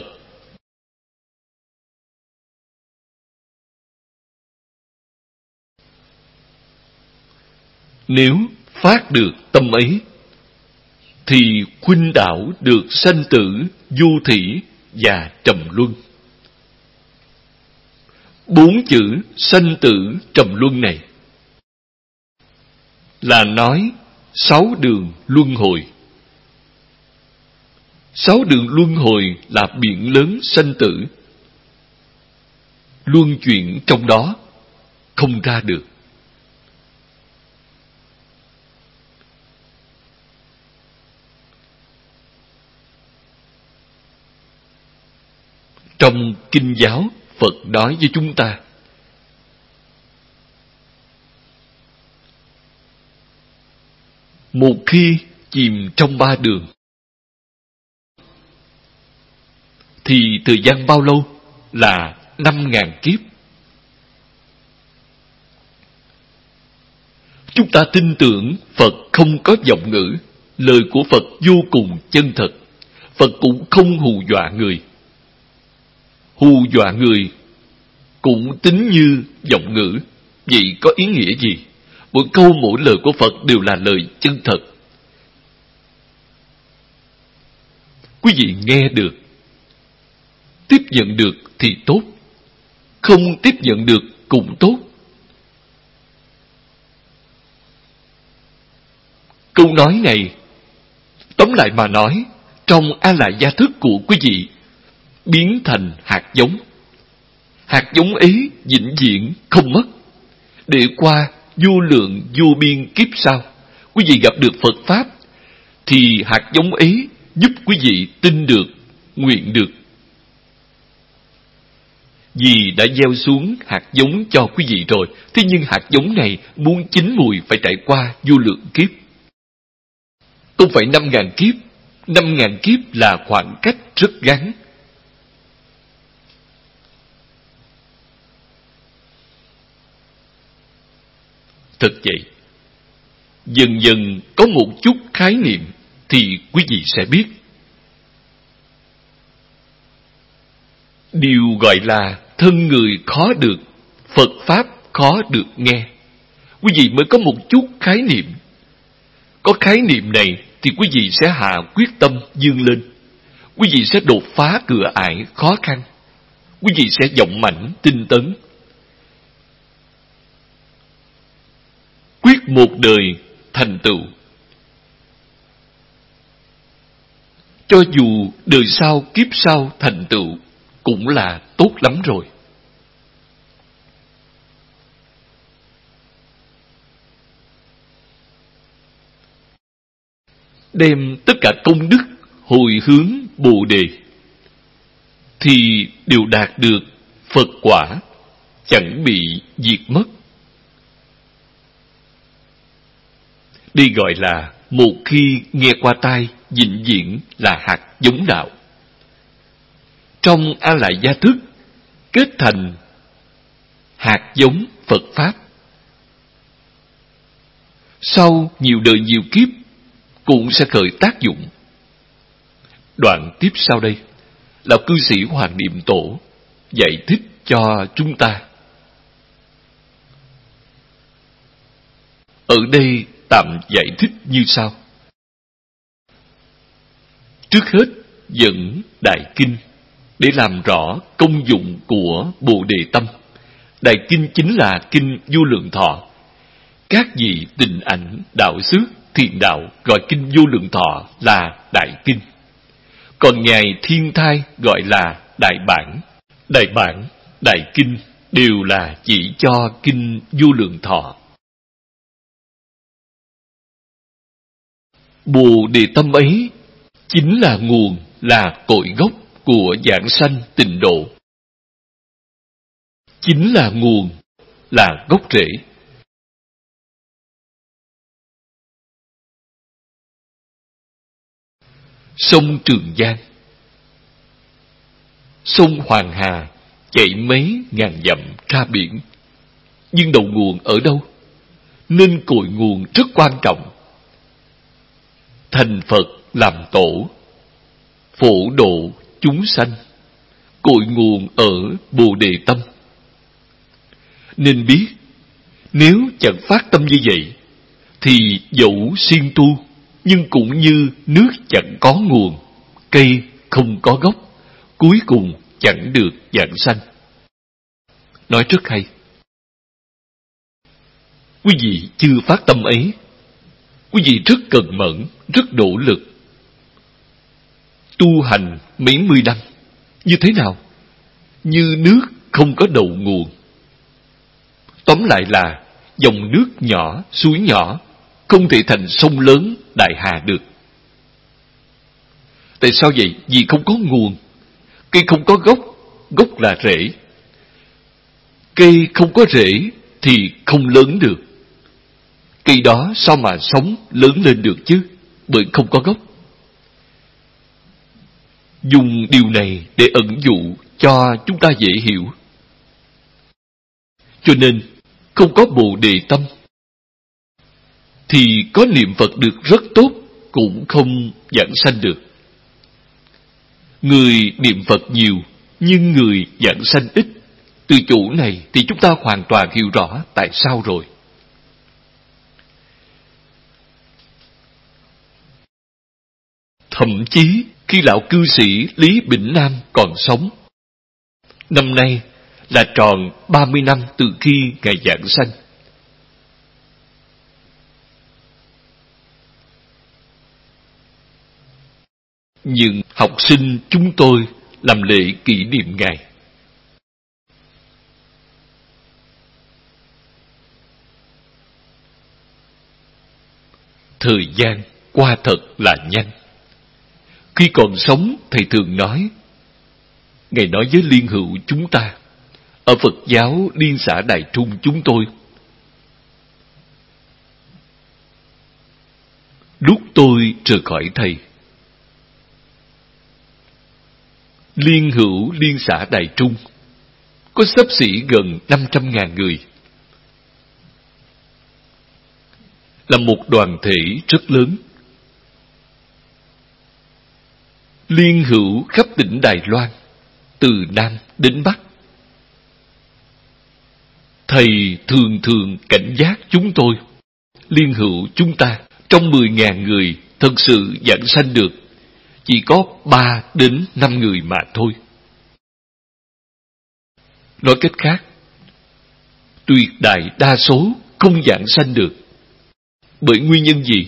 Nếu phát được tâm ấy, thì khuynh đảo được sanh tử, vô thỉ và trầm luân. Bốn chữ sanh tử trầm luân này là nói sáu đường luân hồi. Sáu đường luân hồi là biển lớn sanh tử, luân chuyển trong đó không ra được. Trong kinh giáo, Phật nói với chúng ta, một khi chìm trong ba đường thì thời gian bao lâu? Là năm ngàn kiếp. Chúng ta tin tưởng Phật không có vọng ngữ, lời của Phật vô cùng chân thật. Phật cũng không hù dọa người. Hù dọa người cũng tính như vọng ngữ. Vậy có ý nghĩa gì? Mỗi câu mỗi lời của Phật đều là lời chân thật. Quý vị nghe được, tiếp nhận được thì tốt, không tiếp nhận được cũng tốt. Câu nói này, tóm lại mà nói, trong A-lại gia thức của quý vị biến thành hạt giống. Hạt giống ấy vĩnh viễn không mất, để qua vô lượng vô biên kiếp sau, quý vị gặp được Phật Pháp, thì hạt giống ấy giúp quý vị tin được, nguyện được. Vì đã gieo xuống hạt giống cho quý vị rồi, thế nhưng hạt giống này muốn chín mùi phải trải qua vô lượng kiếp. Không phải năm ngàn kiếp, năm ngàn kiếp là khoảng cách rất ngắn. Thật vậy, dần dần có một chút khái niệm thì quý vị sẽ biết. Điều gọi là thân người khó được, Phật Pháp khó được nghe. Quý vị mới có một chút khái niệm. Có khái niệm này thì quý vị sẽ hạ quyết tâm vươn lên. Quý vị sẽ đột phá cửa ải khó khăn. Quý vị sẽ dũng mãnh tinh tấn. Quyết một đời thành tựu. Cho dù đời sau kiếp sau thành tựu cũng là tốt lắm rồi. Đem tất cả công đức hồi hướng Bồ Đề thì đều đạt được Phật quả, chẳng bị diệt mất. Đây gọi là một khi nghe qua tai, vĩnh viễn là hạt giống đạo. Trong A-lại gia thức kết thành hạt giống Phật Pháp. Sau nhiều đời nhiều kiếp cũng sẽ khởi tác dụng. Đoạn tiếp sau đây là cư sĩ Hoàng Niệm Tổ giải thích cho chúng ta. Ở đây tạm giải thích như sau. Trước hết dẫn Đại Kinh để làm rõ công dụng của Bồ Đề Tâm. Đại Kinh chính là Kinh Vô Lượng Thọ. Các vị Tịnh Ảnh, Đạo Xước, Thiền Đạo gọi Kinh Vô Lượng Thọ là Đại Kinh. Còn Ngài Thiên Thai gọi là Đại Bản. Đại Bản, Đại Kinh đều là chỉ cho Kinh Vô Lượng Thọ. Bồ Đề Tâm ấy chính là nguồn, là cội gốc của giảng sanh tịnh độ. Chính là nguồn, là gốc rễ. Sông Trường Giang, sông Hoàng Hà chảy mấy ngàn dặm ra biển. Nhưng đầu nguồn ở đâu? Nên cội nguồn rất quan trọng. Thành Phật làm tổ, phổ độ chúng sanh, cội nguồn ở Bồ Đề Tâm. Nên biết, nếu chẳng phát tâm như vậy, thì dẫu siêng tu, nhưng cũng như nước chẳng có nguồn, cây không có gốc, cuối cùng chẳng được giảng sanh. Nói rất hay. Quý vị chưa phát tâm ấy, quý vị rất cần mẫn, rất nỗ lực. Tu hành mấy mươi năm, như thế nào? Như nước không có đầu nguồn. Tóm lại là dòng nước nhỏ, suối nhỏ, không thể thành sông lớn, đại hà được. Tại sao vậy? Vì không có nguồn. Cây không có gốc, gốc là rễ. Cây không có rễ thì không lớn được. Cây đó sao mà sống lớn lên được chứ? Bởi không có gốc. Dùng điều này để ẩn dụ cho chúng ta dễ hiểu. Cho nên, không có Bồ Đề Tâm thì có niệm Phật được rất tốt cũng không giảng sanh được. Người niệm Phật nhiều nhưng người giảng sanh ít. Từ chỗ này thì chúng ta hoàn toàn hiểu rõ tại sao rồi. Thậm chí khi lão cư sĩ Lý Bỉnh Nam còn sống. Năm nay là tròn ba mươi năm từ khi Ngài giảng sanh. Nhưng học sinh chúng tôi làm lễ kỷ niệm Ngài. Thời gian qua thật là nhanh. Khi còn sống, Thầy thường nói, Ngài nói với liên hữu chúng ta, ở Phật giáo Liên xã Đài Trung chúng tôi, lúc tôi rời khỏi Thầy, liên hữu Liên xã Đài Trung có xấp xỉ gần năm trăm ngàn người, là một đoàn thể rất lớn. Liên hữu khắp tỉnh Đài Loan, từ Nam đến Bắc. Thầy thường thường cảnh giác chúng tôi, liên hữu chúng ta, trong mười ngàn người thật sự giảng sanh được, chỉ có ba đến năm người mà thôi. Nói cách khác, tuyệt đại đa số không giảng sanh được. Bởi nguyên nhân gì?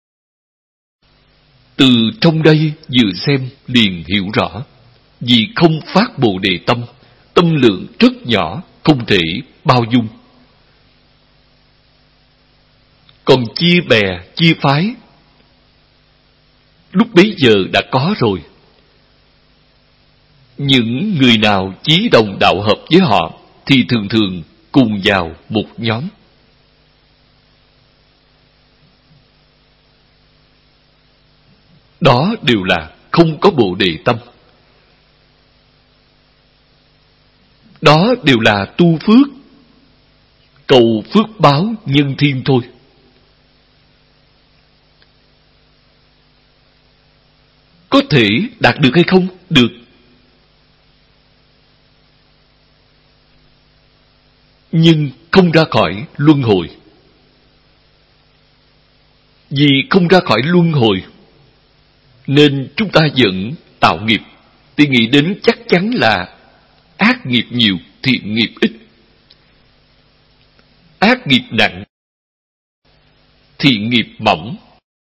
Từ trong đây vừa xem liền hiểu rõ, vì không phát Bồ Đề tâm, tâm lượng rất nhỏ, không thể bao dung. Còn chia bè, chia phái, lúc bấy giờ đã có rồi. Những người nào chí đồng đạo hợp với họ thì thường thường cùng vào một nhóm. Đó đều là không có Bồ Đề tâm. Đó đều là tu phước, cầu phước báo nhân thiên thôi. Có thể đạt được hay không? Được. Nhưng không ra khỏi luân hồi. Vì không ra khỏi luân hồi, nên chúng ta vẫn tạo nghiệp, thì nghĩ đến chắc chắn là ác nghiệp nhiều, thiện nghiệp ít. Ác nghiệp nặng, thiện nghiệp mỏng.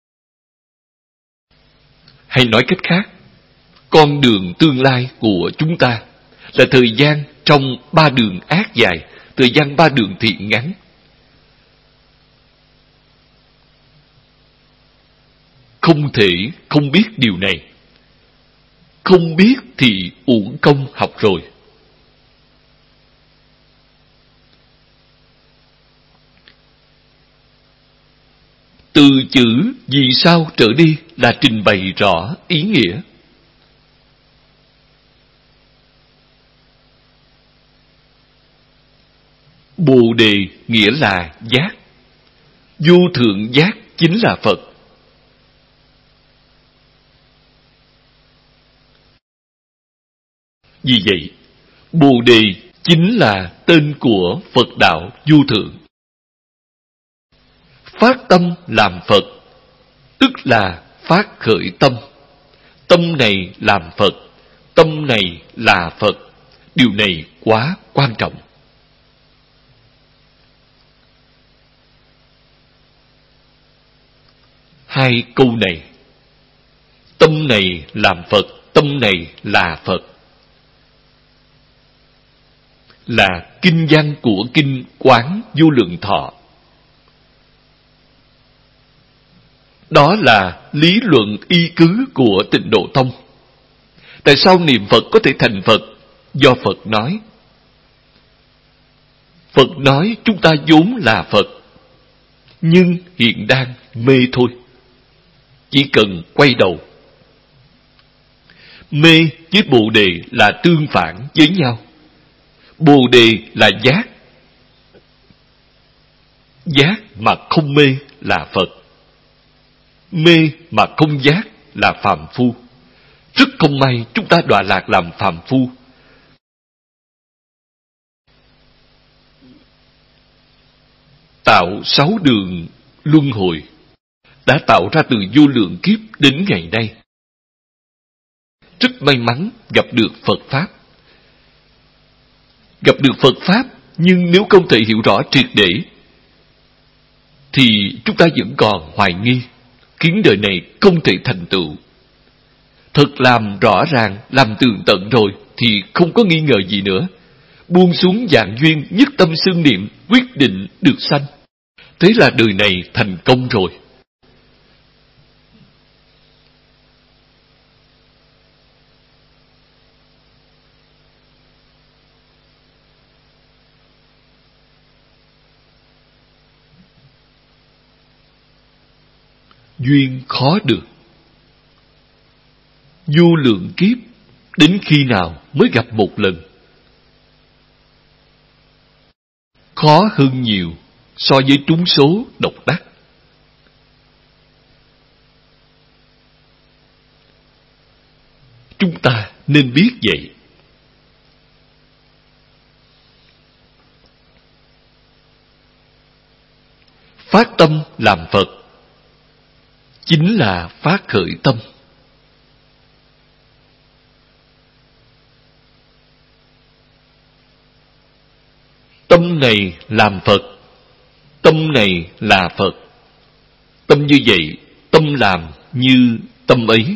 Hay nói cách khác, con đường tương lai của chúng ta là thời gian trong ba đường ác dài, thời gian ba đường thiện ngắn. Không thể không biết điều này. Không biết thì uổng công học rồi. Từ chữ vì sao trở đi là trình bày rõ ý nghĩa. Bồ Đề nghĩa là giác. Vô thượng giác chính là Phật. Vì vậy, Bồ Đề chính là tên của Phật đạo vô thượng. Phát tâm làm Phật, tức là phát khởi tâm. Tâm này làm Phật, tâm này là Phật. Điều này quá quan trọng. Hai câu này, tâm này làm Phật, tâm này là Phật, là kinh văn của Kinh Quán Vô Lượng Thọ. Đó là lý luận y cứ của Tịnh Độ Tông. Tại sao niệm Phật có thể thành Phật? Do Phật nói. Phật nói chúng ta vốn là Phật, nhưng hiện đang mê thôi. Chỉ cần quay đầu. Mê với Bồ Đề là tương phản với nhau. Bồ Đề là giác. Giác mà không mê là Phật. Mê mà không giác là phàm phu. Rất không may chúng ta đọa lạc làm phàm phu. Tạo sáu đường luân hồi đã tạo ra từ vô lượng kiếp đến ngày nay. rất may mắn gặp được Phật Pháp. Gặp được Phật Pháp, nhưng nếu không thể hiểu rõ triệt để, thì chúng ta vẫn còn hoài nghi, khiến đời này không thể thành tựu. Thật làm rõ ràng, làm tường tận rồi, thì không có nghi ngờ gì nữa. Buông xuống dạng duyên, nhất tâm xưng niệm, quyết định được sanh. Thế là đời này thành công rồi. Duyên khó được. Vô lượng kiếp, đến khi nào mới gặp một lần? Khó hơn nhiều so với trúng số độc đắc. Chúng ta nên biết vậy. Phát tâm làm Phật chính là phát khởi tâm. Tâm này làm Phật, tâm này là Phật. Tâm như vậy, tâm làm như tâm ấy.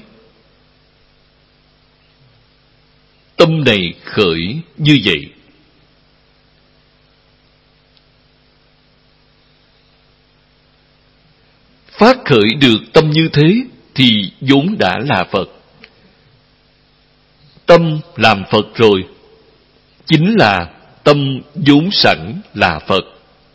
Tâm này khởi như vậy. Phát khởi được tâm như thế thì vốn đã là Phật. Tâm làm Phật rồi, chính là tâm vốn sẵn là Phật.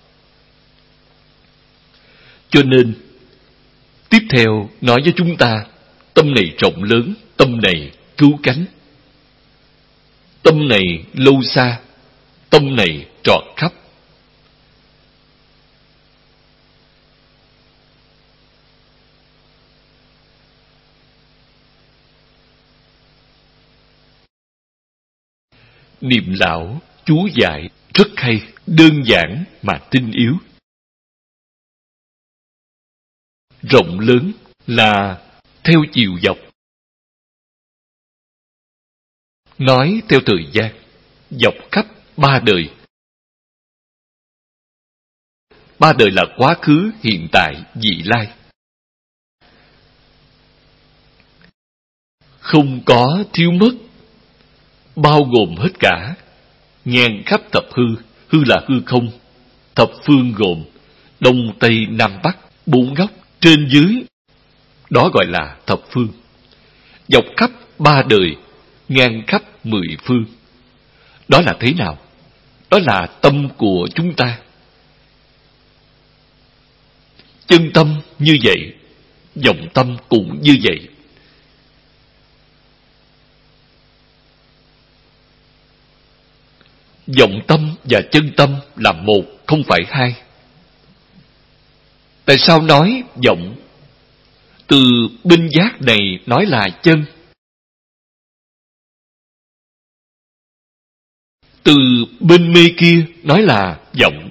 Cho nên, tiếp theo nói với chúng ta, tâm này rộng lớn, tâm này cứu cánh. Tâm này lâu xa, tâm này trọn khắp. Niệm lão chú giải rất hay, đơn giản mà tinh yếu. Rộng lớn là theo chiều dọc. Nói theo thời gian, dọc khắp ba đời. Ba đời là quá khứ, hiện tại, vị lai. Không có thiếu mất, bao gồm hết cả. Ngang khắp thập hư, hư là hư không. Thập phương gồm đông, tây, nam, bắc, bốn góc, trên dưới. Đó gọi là thập phương. Dọc khắp ba đời, ngang khắp mười phương. Đó là thế nào? Đó là tâm của chúng ta. Chân tâm như vậy, vọng tâm cũng như vậy. Vọng tâm và chân tâm là một, không phải hai. Tại sao nói vọng? Từ bên giác này nói là chân. Từ bên mê kia nói là vọng.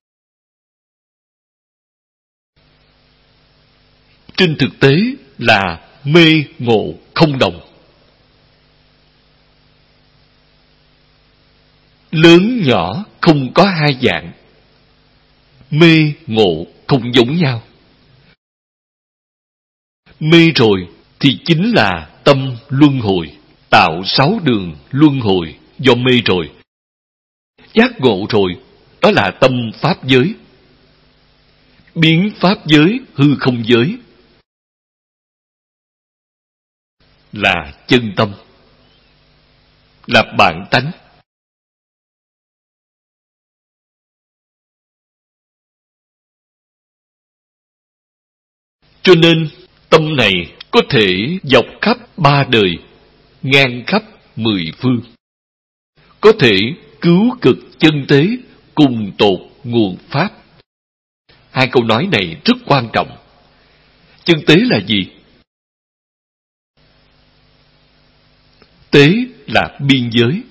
Trên thực tế là mê ngộ không đồng. Lớn nhỏ không có hai dạng. Mê ngộ không giống nhau. Mê rồi thì chính là tâm luân hồi, tạo sáu đường luân hồi do mê rồi. Giác ngộ rồi, đó là tâm pháp giới. Biến pháp giới hư không giới là chân tâm, là bản tánh. Cho nên tâm này có thể dọc khắp ba đời, ngang khắp mười phương. Có thể cứu cực chân tế, cùng tột nguồn pháp. Hai câu nói này rất quan trọng. Chân tế là gì? Tế là biên giới.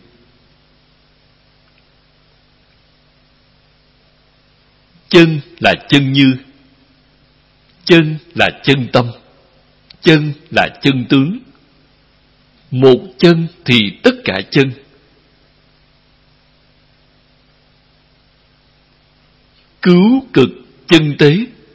Chân là chân như. Chân là chân tâm. Chân là chân tướng. Một chân thì tất cả chân. Cứu cực chân tế.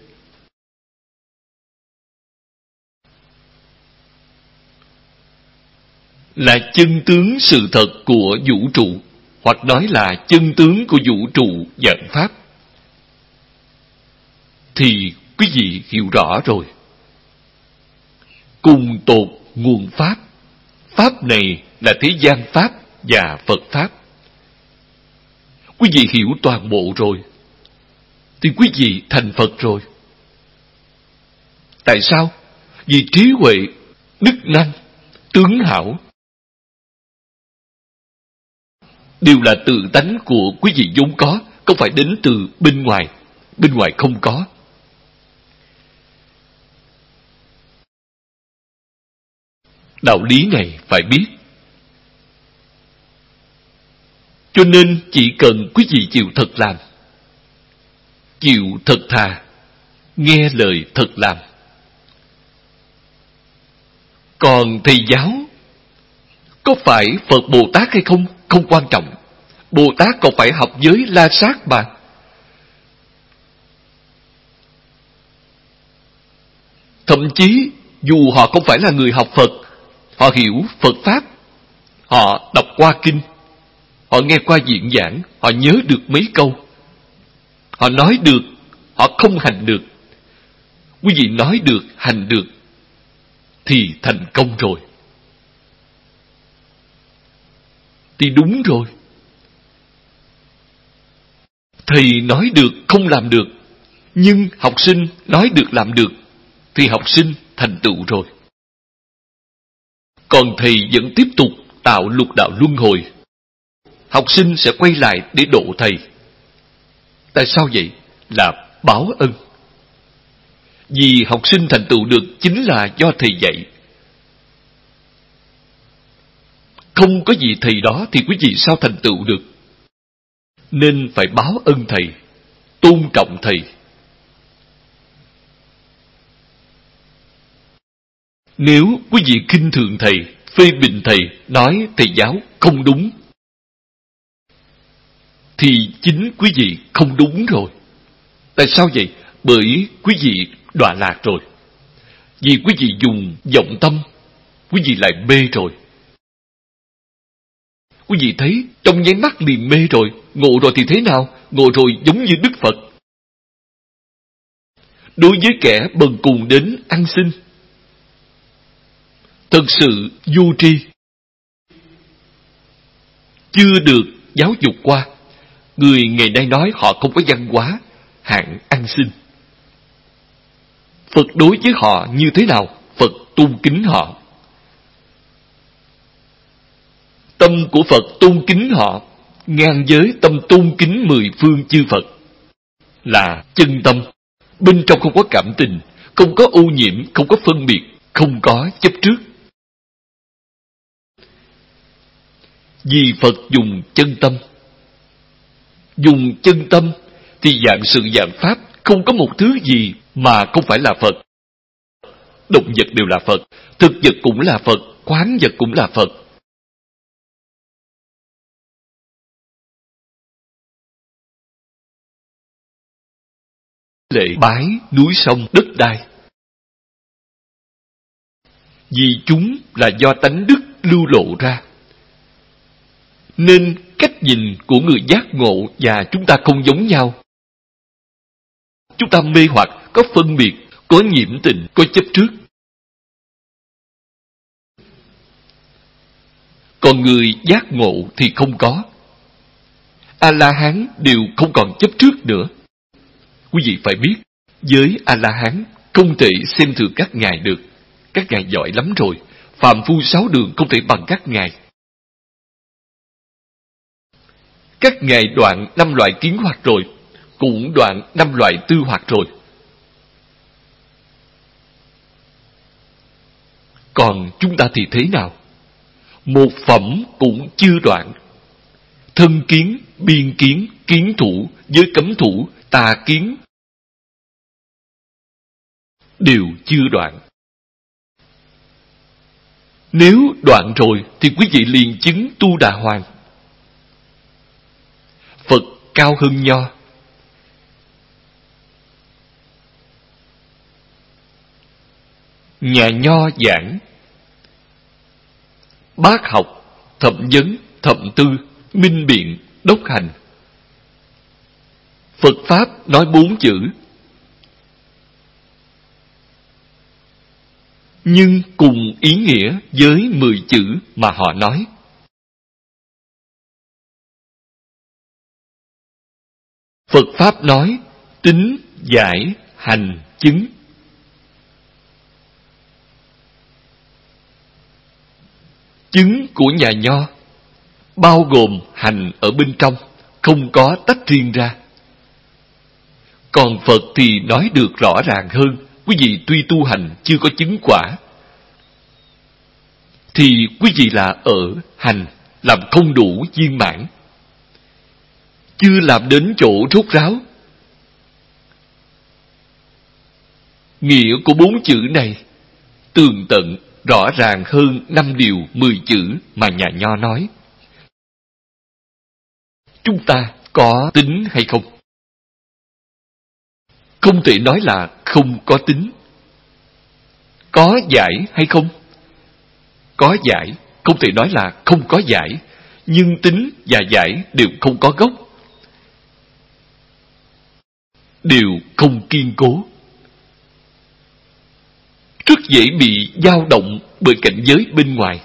Là chân tướng sự thật của vũ trụ, hoặc nói là chân tướng của vũ trụ vạn pháp. Thì quý vị hiểu rõ rồi. Cùng tột nguồn pháp. Pháp này là thế gian pháp và Phật pháp. Quý vị hiểu toàn bộ rồi thì quý vị thành Phật rồi. Tại sao? Vì trí huệ, đức năng, tướng hảo đều là tự tánh của quý vị vốn có, không phải đến từ bên ngoài. Bên ngoài không có. Đạo lý này phải biết. Cho nên chỉ cần quý vị chịu thật làm, chịu thật thà, nghe lời thật làm. Còn thầy giáo có phải Phật Bồ Tát hay không, không quan trọng. Bồ Tát còn phải học với La Sát mà. Thậm chí dù họ không phải là người học Phật, họ hiểu Phật Pháp, họ đọc qua kinh, họ nghe qua diễn giảng, họ nhớ được mấy câu, họ nói được, họ không hành được. Quý vị nói được, hành được thì thành công rồi. Thì đúng rồi. Thầy nói được, không làm được, nhưng học sinh nói được, làm được thì học sinh thành tựu rồi. Còn thầy vẫn tiếp tục tạo lục đạo luân hồi. Học sinh sẽ quay lại để độ thầy. Tại sao vậy? Là báo ân. Vì học sinh thành tựu được chính là do thầy dạy. Không có gì thầy đó thì quý vị sao thành tựu được? Nên phải báo ân thầy, tôn trọng thầy. Nếu quý vị khinh thường thầy, phê bình thầy, nói thầy giáo không đúng, thì chính quý vị không đúng rồi. Tại sao vậy? Bởi quý vị đọa lạc rồi. Vì quý vị dùng vọng tâm, quý vị lại mê rồi. Quý vị thấy trong nháy mắt liền mê rồi. Ngộ rồi thì thế nào? Ngộ rồi giống như Đức Phật. Đối với kẻ bần cùng đến ăn xin, thật sự vô tri, chưa được giáo dục qua, người ngày nay nói họ không có văn hóa, hạng ăn xin. Phật đối với họ như thế nào? Phật tôn kính họ. Tâm của Phật tôn kính họ ngang với tâm tôn kính mười phương chư Phật. Là chân tâm. Bên trong không có cảm tình, không có ô nhiễm, không có phân biệt, không có chấp trước. Vì Phật dùng chân tâm. Dùng chân tâm thì vạn sự vạn pháp không có một thứ gì mà không phải là Phật. Động vật đều là Phật, thực vật cũng là Phật, khoáng vật cũng là Phật. Lễ bái núi sông đất đai, vì chúng là do tánh đức lưu lộ ra. Nên cách nhìn của người giác ngộ và chúng ta không giống nhau. Chúng ta mê hoặc, có phân biệt, có nhiễm tình, có chấp trước. Còn người giác ngộ thì không có. A-la-hán đều không còn chấp trước nữa. Quý vị phải biết, với A-la-hán không thể xem thường các ngài được. Các ngài giỏi lắm rồi. Phàm phu sáu đường không thể bằng các ngài. Các ngài đoạn năm loại kiến hoạt rồi, cũng đoạn năm loại tư hoạt rồi. Còn chúng ta thì thế nào? Một phẩm cũng chưa đoạn. Thân kiến, biên kiến, kiến thủ, giới cấm thủ, tà kiến đều chưa đoạn. Nếu đoạn rồi thì quý vị liền chứng Tu Đà Hoàng. Phật cao hơn Nho. Nhà Nho giảng bác học, thậm vấn, thậm tư, minh biện, đốc hành. Phật Pháp nói bốn chữ, nhưng cùng ý nghĩa với mười chữ mà họ nói. Phật Pháp nói tín, giải, hành, chứng. Chứng của nhà Nho bao gồm hành ở bên trong, không có tách riêng ra. Còn Phật thì nói được rõ ràng hơn. Quý vị tuy tu hành chưa có chứng quả, thì quý vị là ở hành, làm không đủ viên mãn, chưa làm đến chỗ rốt ráo. Nghĩa của bốn chữ này tường tận, rõ ràng hơn năm điều mười chữ mà nhà Nho nói. Chúng ta có tính hay không? Không thể nói là không có tính. Có giải hay không? Có giải, không thể nói là không có giải. Nhưng tính và giải đều không có gốc, đều không kiên cố, rất dễ bị dao động bởi cảnh giới bên ngoài.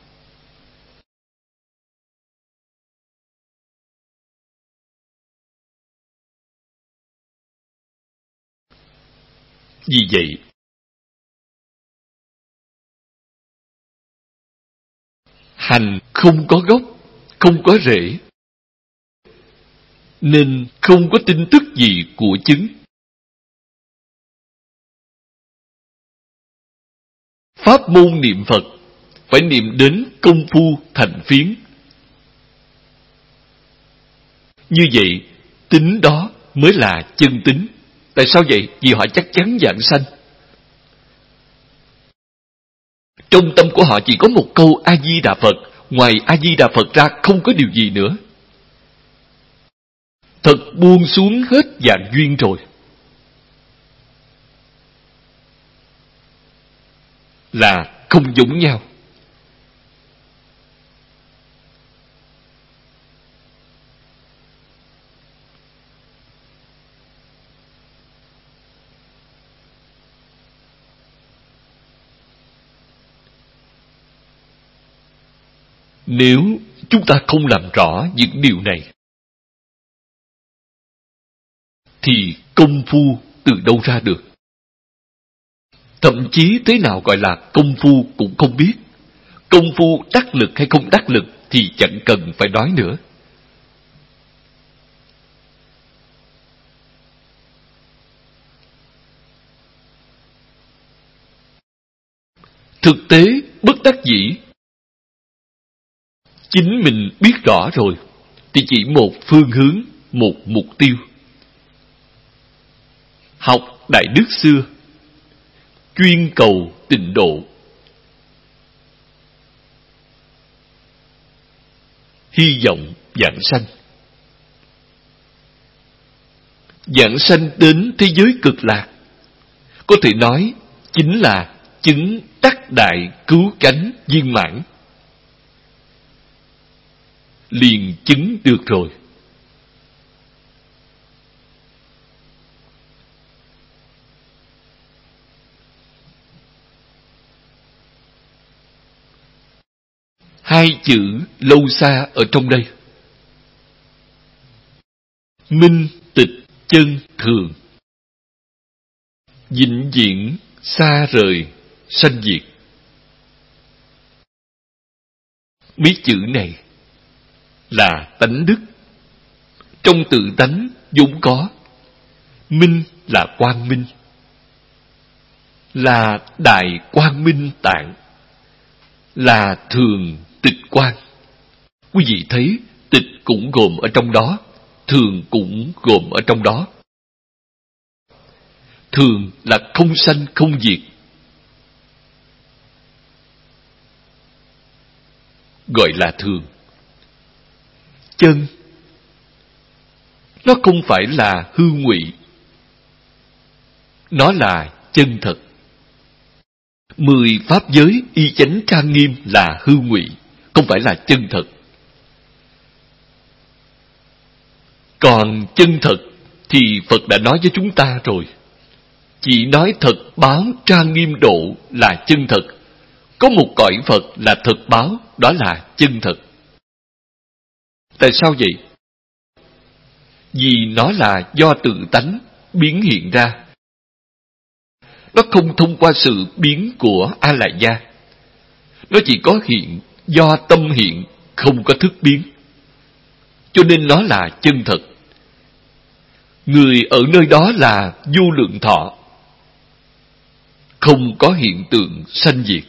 Vì vậy, hành không có gốc, không có rễ, nên không có tin tức gì của chứng. Pháp môn niệm Phật phải niệm đến công phu thành phiến. Như vậy, tính đó mới là chân tính. Tại sao vậy? Vì họ chắc chắn vãng sanh. Trong tâm của họ chỉ có một câu A-di-đà Phật. Ngoài A-di-đà Phật ra không có điều gì nữa. Thật buông xuống hết dạng duyên rồi. Là không giống nhau. Nếu chúng ta không làm rõ những điều này, thì công phu từ đâu ra được? Thậm chí thế nào gọi là công phu cũng không biết. Công phu đắc lực hay không đắc lực thì chẳng cần phải nói nữa. Thực tế bất đắc dĩ, chính mình biết rõ rồi thì chỉ một phương hướng, một mục tiêu. Học Đại Đức xưa chuyên cầu tịnh độ, hy vọng vãng sanh. Vãng sanh đến thế giới cực lạc, có thể nói chính là chứng đắc đại cứu cánh viên mãn. Liền chứng được rồi. Hai chữ lâu xa ở trong đây. Minh tịch chân thường, vĩnh viễn xa rời sanh diệt. Mấy chữ này là tánh đức. Trong tự tánh vốn có. Minh là quang minh, là đại quang minh tạng, là thường tịch quang. Quý vị thấy tịch cũng gồm ở trong đó, thường cũng gồm ở trong đó. Thường là không sanh không diệt. gọi là thường. Chân, nó không phải là hư ngụy, nó là chân thật. Mười pháp giới y chánh trang nghiêm là hư ngụy, không phải là chân thật. Còn chân thật thì Phật đã nói với chúng ta rồi. Chỉ nói thật báo trang nghiêm độ là chân thật. Có một cõi Phật là thật báo, đó là chân thật. Tại sao vậy? Vì nó là do tự tánh biến hiện ra. Nó không thông qua sự biến của A-la gia. Nó chỉ có hiện do tâm hiện, không có thức biến. Cho nên nó là chân thật. Người ở nơi đó là vô lượng thọ, không có hiện tượng sanh diệt.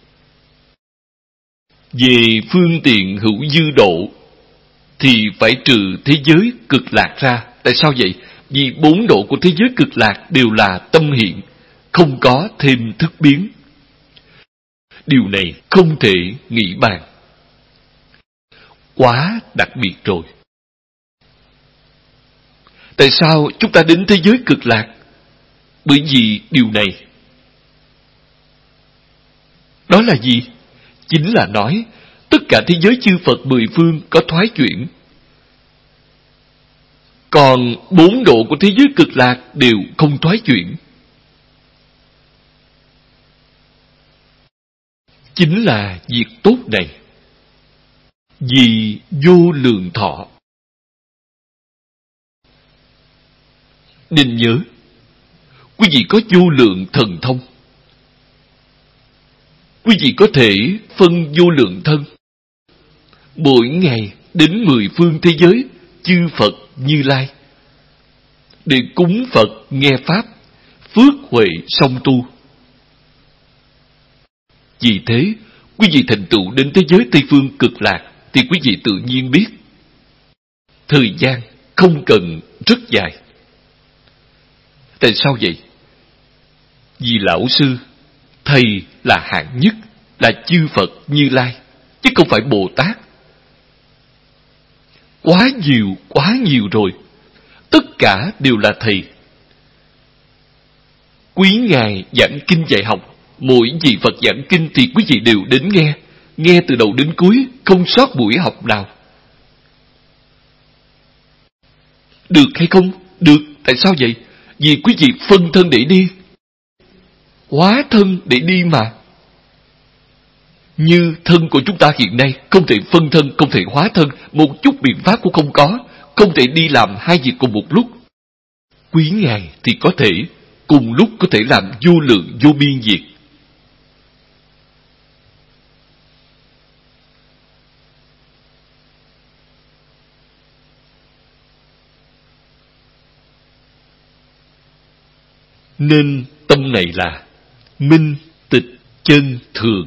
Về phương tiện hữu dư độ thì phải trừ thế giới cực lạc ra. Tại sao vậy? Vì bốn độ của thế giới cực lạc đều là tâm hiện, không có thêm thức biến. Điều này không thể nghĩ bàn. Quá đặc biệt rồi. Tại sao chúng ta đến thế giới cực lạc? Bởi vì điều này. Đó là gì? Chính là nói tất cả thế giới chư Phật mười phương có thoái chuyển. Còn bốn độ của thế giới cực lạc đều không thoái chuyển. Chính là việc tốt này. Vì vô lượng thọ. Nên nhớ, quý vị có vô lượng thần thông. Quý vị có thể phân vô lượng thân. Mỗi ngày đến mười phương thế giới chư Phật Như Lai để cúng Phật nghe Pháp, phước huệ song tu. Vì thế, quý vị thành tựu đến thế giới Tây Phương cực lạc thì quý vị tự nhiên biết thời gian không cần rất dài. Tại sao vậy? Vì Lão Sư, Thầy là hạng nhất, là chư Phật Như Lai, chứ không phải Bồ Tát. Quá nhiều, quá nhiều rồi. Tất cả đều là Thầy. Quý Ngài giảng kinh dạy học, mỗi vị Phật giảng kinh thì quý vị đều đến nghe, nghe từ đầu đến cuối, không sót buổi học nào. Được hay không? Được. Tại sao vậy? Vì quý vị phân thân để đi. Hóa thân để đi mà. Như thân của chúng ta hiện nay, không thể phân thân, không thể hóa thân, một chút biện pháp cũng không có, không thể đi làm hai việc cùng một lúc. Quý Ngài thì có thể, cùng lúc có thể làm vô lượng vô biên việc. Nên tâm này là minh, tịch, chân, thường.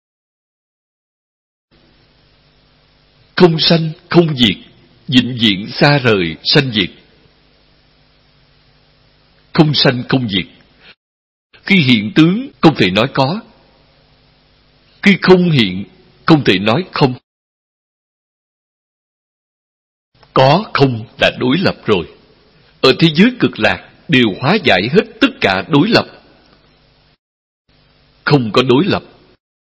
Không sanh, không diệt, vĩnh viễn xa rời sanh diệt. Không sanh, không diệt. Khi hiện tướng, không thể nói có. Khi không hiện, không thể nói không. Có không là đối lập rồi. Ở thế giới cực lạc, đều hóa giải hết tất cả đối lập. Không có đối lập.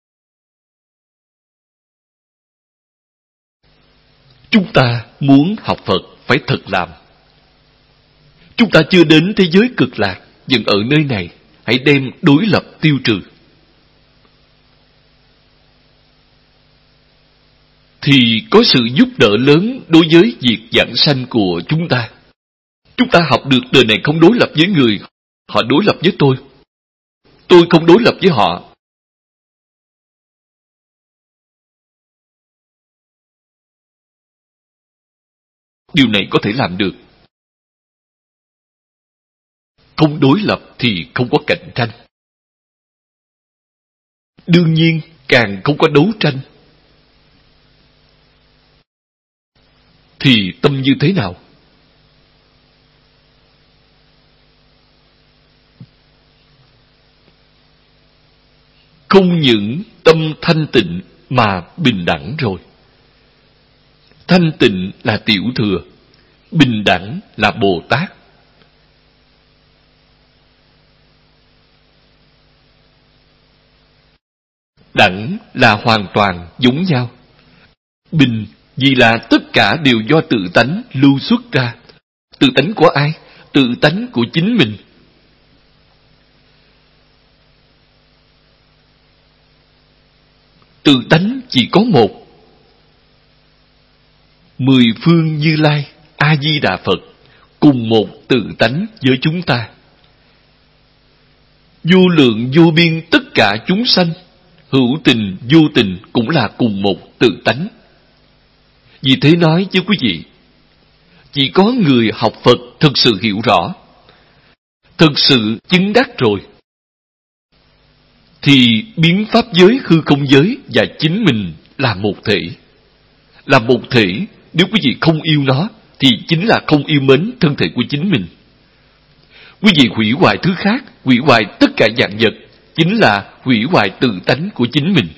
Chúng ta muốn học Phật phải thật làm. Chúng ta chưa đến thế giới cực lạc, vẫn ở nơi này, hãy đem đối lập tiêu trừ. Thì có sự giúp đỡ lớn đối với việc giảng sanh của chúng ta. Chúng ta học được đời này không đối lập với người, họ đối lập với tôi. Tôi không đối lập với họ. Điều này có thể làm được. Không đối lập thì không có cạnh tranh. Đương nhiên, càng không có đấu tranh. Thì tâm như thế nào? Không những tâm thanh tịnh, mà bình đẳng rồi. Thanh tịnh là tiểu thừa, bình đẳng là Bồ Tát. Đẳng là hoàn toàn giống nhau. Bình vì là tất cả đều do tự tánh lưu xuất ra. Tự tánh của ai? Tự tánh của chính mình. Tự tánh chỉ có một. Mười phương Như Lai, A-di-đà Phật cùng một tự tánh với chúng ta. Vô lượng vô biên tất cả chúng sanh, hữu tình vô tình cũng là cùng một tự tánh. Vì thế nói với quý vị, chỉ có người học Phật thực sự hiểu rõ, thực sự chứng đắc rồi, thì biến pháp giới hư không giới và chính mình là một thể. Là một thể, nếu quý vị không yêu nó, thì chính là không yêu mến thân thể của chính mình. Quý vị hủy hoại thứ khác, hủy hoại tất cả vạn vật, chính là hủy hoại tự tánh của chính mình.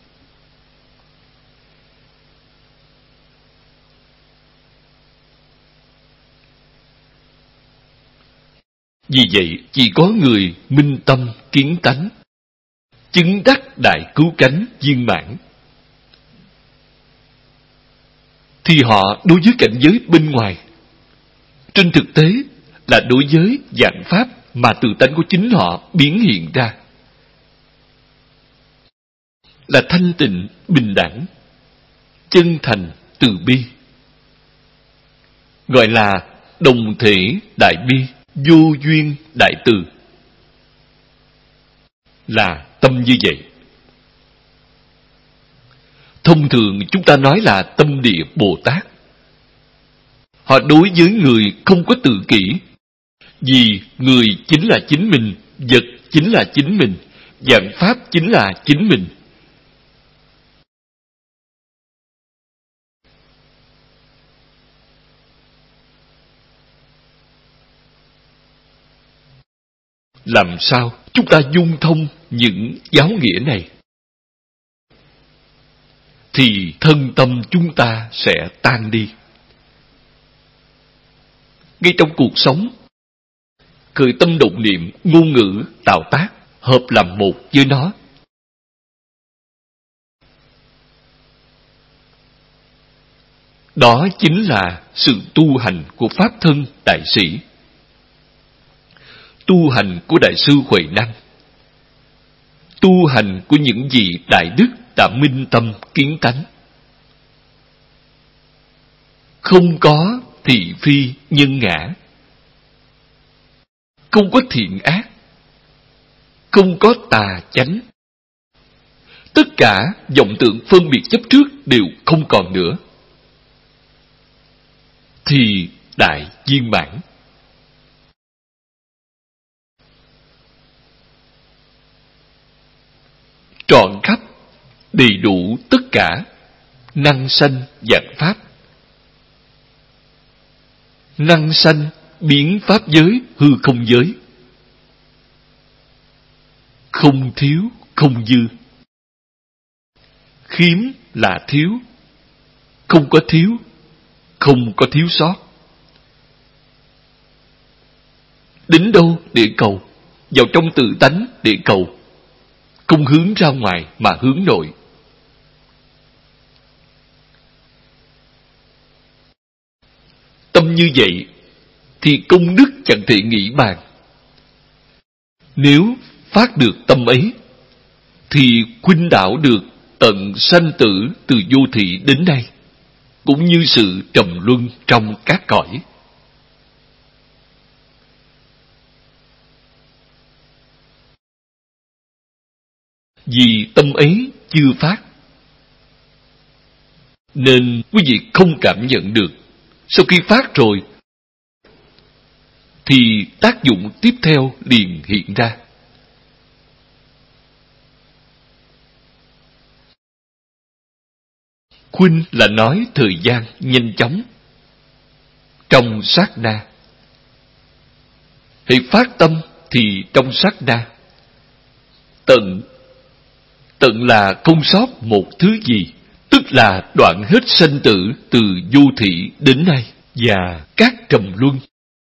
Vì vậy, chỉ có người minh tâm kiến tánh, chứng đắc đại cứu cánh viên mãn, thì họ đối với cảnh giới bên ngoài, trên thực tế là đối với vạn pháp mà tự tánh của chính họ biến hiện ra, là thanh tịnh, bình đẳng, chân thành, từ bi, gọi là đồng thể đại bi, vô duyên đại từ, là tâm như vậy. Thông thường chúng ta nói là tâm địa Bồ Tát. Họ đối với người không có tự kỷ, vì người chính là chính mình, vật chính là chính mình, vạn pháp chính là chính mình. Làm sao chúng ta dung thông những giáo nghĩa này, thì thân tâm chúng ta sẽ tan đi. Ngay trong cuộc sống, khởi tâm động niệm, ngôn ngữ, tạo tác, hợp làm một với nó. Đó chính là sự tu hành của Pháp Thân Đại Sĩ, tu hành của Đại sư Huệ Năng, tu hành của những vị đại đức đã minh tâm kiến tánh. Không có thị phi nhân ngã, không có thiện ác, không có tà chánh. Tất cả vọng tưởng phân biệt chấp trước đều không còn nữa, thì đại viên mãn. Trọn khắp, đầy đủ tất cả, năng sanh vạn pháp. Năng sanh biến pháp giới hư không giới. Không thiếu, không dư. Khiếm là thiếu, không có thiếu, không có thiếu sót. Đến đâu để cầu? Vào trong tự tánh để cầu, không hướng ra ngoài mà hướng nội. Tâm như vậy thì công đức chẳng thể nghĩ bàn. Nếu phát được tâm ấy, thì khuynh đảo được tận sanh tử từ vô thị đến đây, cũng như sự trầm luân trong các cõi. Vì tâm ấy chưa phát, nên quý vị không cảm nhận được. Sau khi phát rồi, thì tác dụng tiếp theo liền hiện ra. Khuynh là nói thời gian nhanh chóng, trong sát na. Hãy phát tâm thì trong sát na, tận tận là không sót một thứ gì, tức là đoạn hết sanh tử từ vô thị đến nay, và các trầm luân.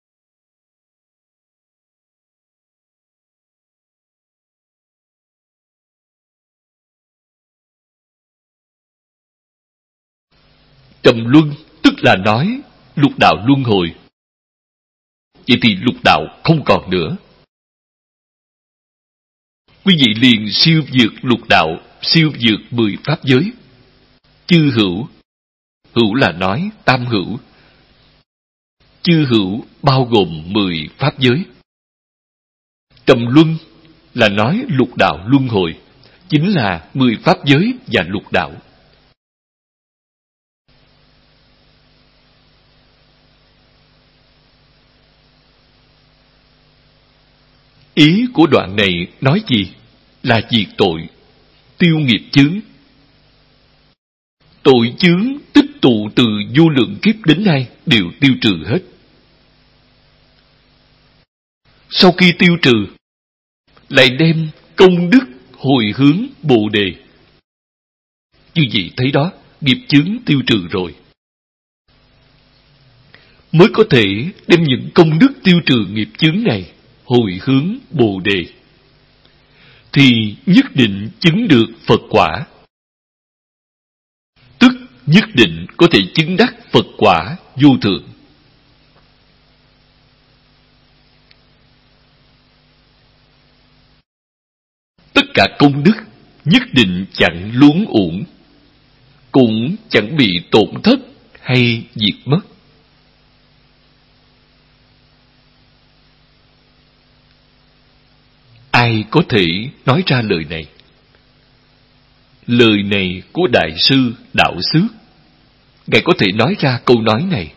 Trầm luân tức là nói lục đạo luân hồi. Vậy thì lục đạo không còn nữa. Quý vị liền siêu vượt lục đạo, siêu vượt mười pháp giới. Chư hữu, hữu là nói tam hữu. Chư hữu bao gồm mười pháp giới. Trầm luân là nói lục đạo luân hồi, chính là mười pháp giới và lục đạo. Ý của đoạn này nói gì? Là diệt tội, tiêu nghiệp chướng. Tội chướng tích tụ từ vô lượng kiếp đến nay đều tiêu trừ hết. Sau khi tiêu trừ, lại đem công đức hồi hướng Bồ Đề. Như vậy thấy đó, nghiệp chướng tiêu trừ rồi, mới có thể đem những công đức tiêu trừ nghiệp chướng này hồi hướng Bồ Đề, thì nhất định chứng được Phật quả. Tức nhất định có thể chứng đắc Phật quả vô thượng. Tất cả công đức nhất định chẳng luống uổng, cũng chẳng bị tổn thất hay diệt mất. Ai có thể nói ra lời này? Lời này của Đại sư Đạo Xước. Ngài có thể nói ra câu nói này.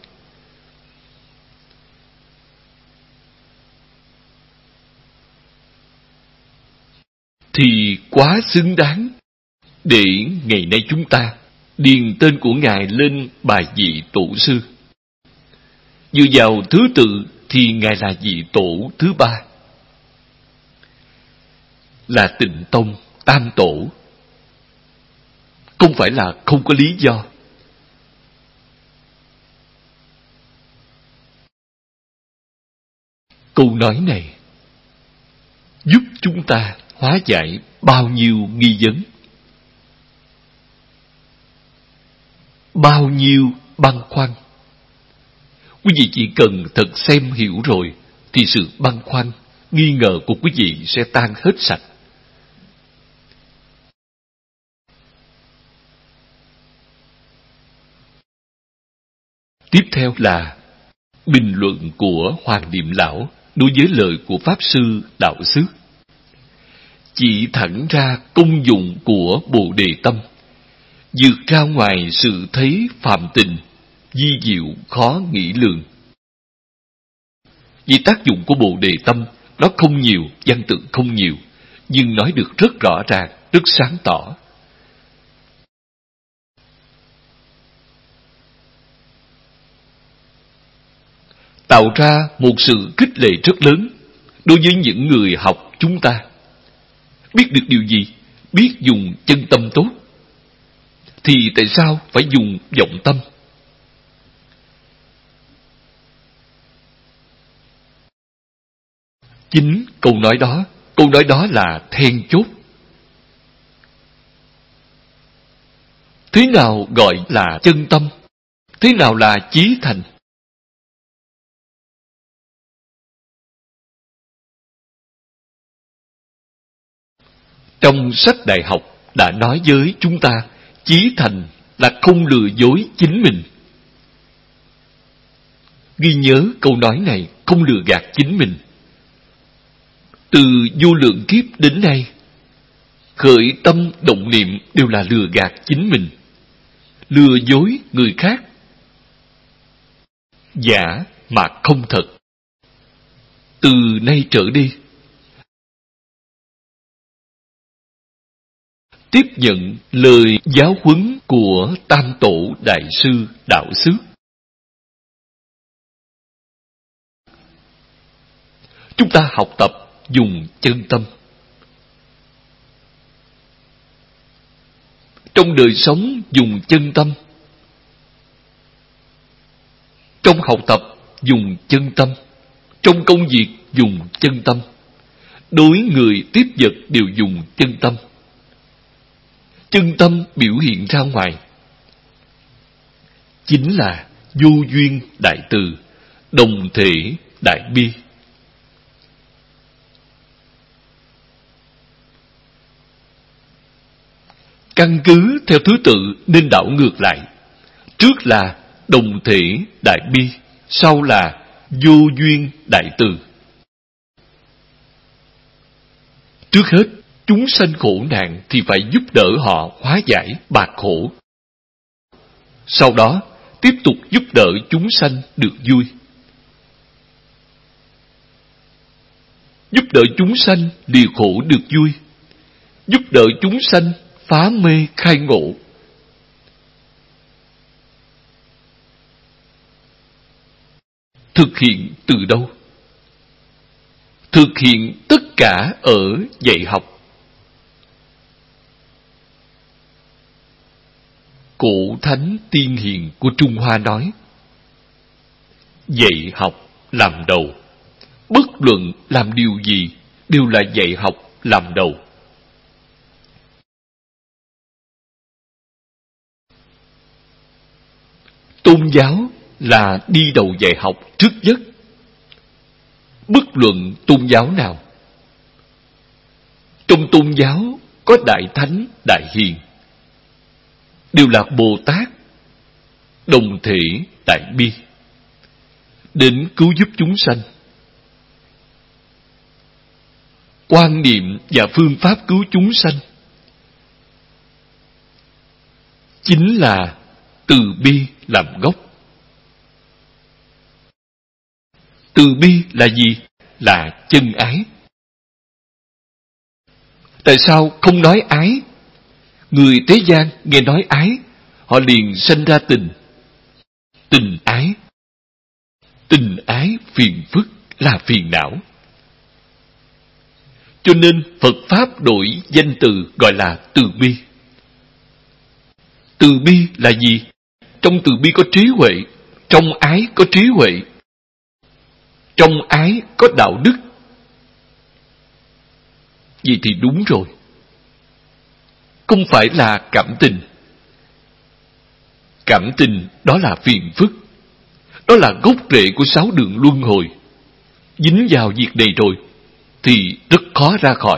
Thì quá xứng đáng để ngày nay chúng ta điền tên của Ngài lên bài vị tổ sư. Dựa vào thứ tự thì Ngài là vị tổ thứ ba, là Tịnh Tông Tam Tổ. Không phải là không có lý do. Câu nói này giúp chúng ta hóa giải bao nhiêu nghi vấn, bao nhiêu băn khoăn. Quý vị chỉ cần thật xem hiểu rồi thì sự băn khoăn, nghi ngờ của quý vị sẽ tan hết sạch. Tiếp theo là bình luận của Hoàng Niệm Lão đối với lời của Pháp Sư Đạo Xước. Chỉ thẳng ra công dụng của Bồ Đề Tâm, vượt ra ngoài sự thấy phàm tình, vi diệu khó nghĩ lường. Vì tác dụng của Bồ Đề Tâm, nó không nhiều, văn tự không nhiều, nhưng nói được rất rõ ràng, rất sáng tỏ. Tạo ra một sự khích lệ rất lớn đối với những người học chúng ta. Biết được điều gì? Biết dùng chân tâm tốt. Thì tại sao phải dùng vọng tâm? Chính câu nói đó, câu nói đó là then chốt. Thế nào gọi là chân tâm? Thế nào là chí thành? Trong sách đại học đã nói với chúng ta, chí thành là không lừa dối chính mình. Ghi nhớ câu nói này, không lừa gạt chính mình. Từ vô lượng kiếp đến nay, khởi tâm động niệm đều là lừa gạt chính mình, lừa dối người khác, giả mà không thật. Từ nay trở đi, tiếp nhận lời giáo huấn của Tam Tổ Đại sư Đạo Xước. Chúng ta học tập dùng chân tâm. Trong đời sống dùng chân tâm. Trong học tập dùng chân tâm. Trong công việc dùng chân tâm. Đối người tiếp vật đều dùng chân tâm. Chân tâm biểu hiện ra ngoài chính là vô duyên đại từ, đồng thể đại bi. Căn cứ theo thứ tự nên đảo ngược lại. Trước là đồng thể đại bi, sau là vô duyên đại từ. Trước hết, chúng sanh khổ nạn thì phải giúp đỡ họ hóa giải bạc khổ. Sau đó, tiếp tục giúp đỡ chúng sanh được vui. Giúp đỡ chúng sanh lìa khổ được vui. Giúp đỡ chúng sanh phá mê khai ngộ. Thực hiện từ đâu? Thực hiện tất cả ở dạy học. Cổ thánh tiên hiền của Trung Hoa nói, dạy học làm đầu. Bất luận làm điều gì đều là dạy học làm đầu. Tôn giáo là đi đầu dạy học trước nhất. Bất luận tôn giáo nào. Trong tôn giáo có Đại Thánh, Đại Hiền, đều là Bồ Tát, đồng thể đại bi, đến cứu giúp chúng sanh. Quan niệm và phương pháp cứu chúng sanh chính là từ bi làm gốc. Từ bi là gì? Là chân ái. Tại sao không nói ái? Người thế gian nghe nói ái, họ liền sanh ra tình. Tình ái. Tình ái phiền phức là phiền não. Cho nên Phật Pháp đổi danh từ gọi là từ bi. Từ bi là gì? Trong từ bi có trí huệ, trong ái có trí huệ, trong ái có đạo đức. Vậy thì đúng rồi. Không phải là cảm tình. Cảm tình đó là phiền phức. Đó là gốc rễ của sáu đường luân hồi. Dính vào việc này rồi thì rất khó ra khỏi.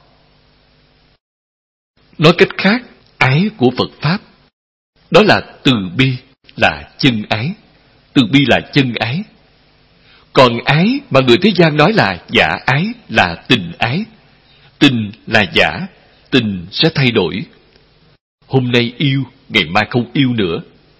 Nói cách khác, ái của Phật Pháp đó là từ bi, là chân ái. Từ bi là chân ái. Còn ái mà người thế gian nói là giả ái, là tình ái. Tình là giả, tình sẽ thay đổi. Hôm nay yêu, ngày mai không yêu nữa.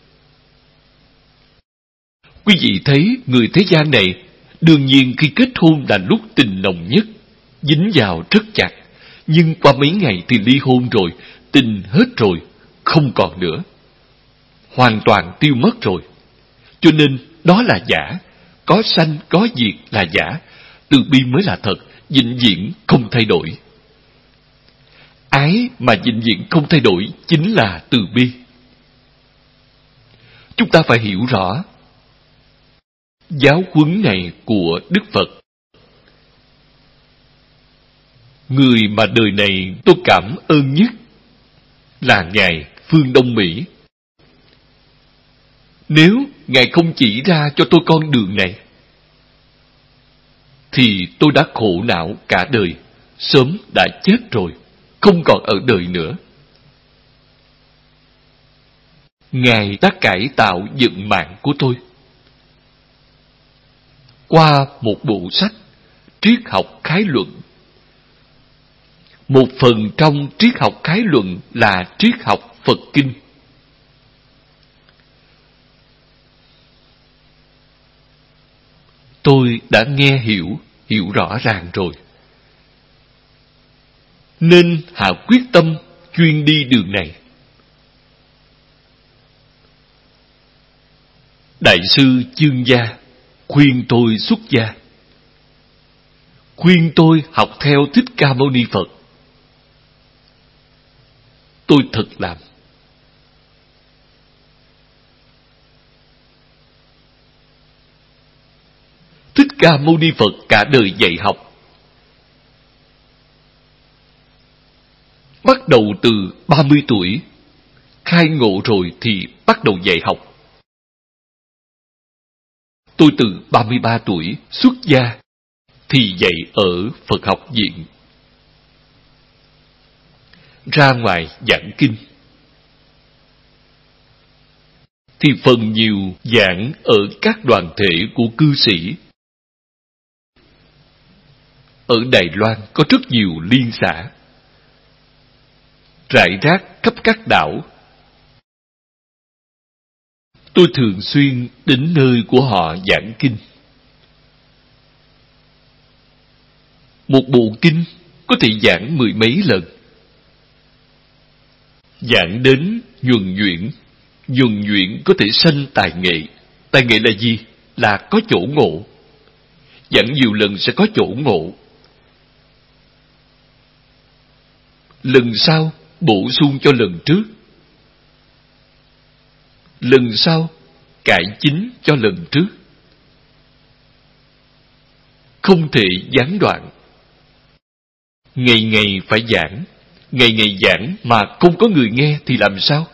Quý vị thấy người thế gian này, đương nhiên khi kết hôn là lúc tình nồng nhất, dính vào rất chặt. Nhưng qua mấy ngày thì ly hôn rồi, tình hết rồi, không còn nữa. Hoàn toàn tiêu mất rồi. Cho nên đó là giả. Có sanh, có diệt là giả. Từ bi mới là thật, vĩnh viễn không thay đổi. Ái mà vĩnh viễn không thay đổi chính là từ bi. Chúng ta phải hiểu rõ giáo huấn này của Đức Phật. Người mà đời này tôi cảm ơn nhất là Ngài Phương Đông Mỹ. Nếu Ngài không chỉ ra cho tôi con đường này, thì tôi đã khổ não cả đời, sớm đã chết rồi, không còn ở đời nữa. Ngài đã cải tạo vận mạng của tôi qua một bộ sách Triết học khái luận. Một phần trong triết học khái luận là triết học Phật Kinh. Tôi đã nghe hiểu, hiểu rõ ràng rồi. Nên hạ quyết tâm chuyên đi đường này. Đại sư Chương Gia khuyên tôi xuất gia. Khuyên tôi học theo Thích Ca Mâu Ni Phật. Tôi thật làm, Ca Mâu Ni Phật cả đời dạy học. Bắt đầu từ ba mươi tuổi, khai ngộ rồi thì bắt đầu dạy học. Tôi từ ba mươi ba tuổi xuất gia thì dạy ở Phật học viện. Ra ngoài giảng kinh thì phần nhiều giảng ở các đoàn thể của cư sĩ. Ở Đài Loan có rất nhiều liên xã, rải rác khắp các đảo. Tôi thường xuyên đến nơi của họ giảng kinh. Một bộ kinh có thể giảng mười mấy lần. Giảng đến nhuần nhuyễn. Nhuần nhuyễn có thể sanh tài nghệ. Tài nghệ là gì? Là có chỗ ngộ. Giảng nhiều lần sẽ có chỗ ngộ. Lần sau bổ sung cho lần trước. Lần sau cải chính cho lần trước. Không thể gián đoạn. Ngày ngày phải giảng. Ngày ngày giảng mà không có người nghe thì làm sao?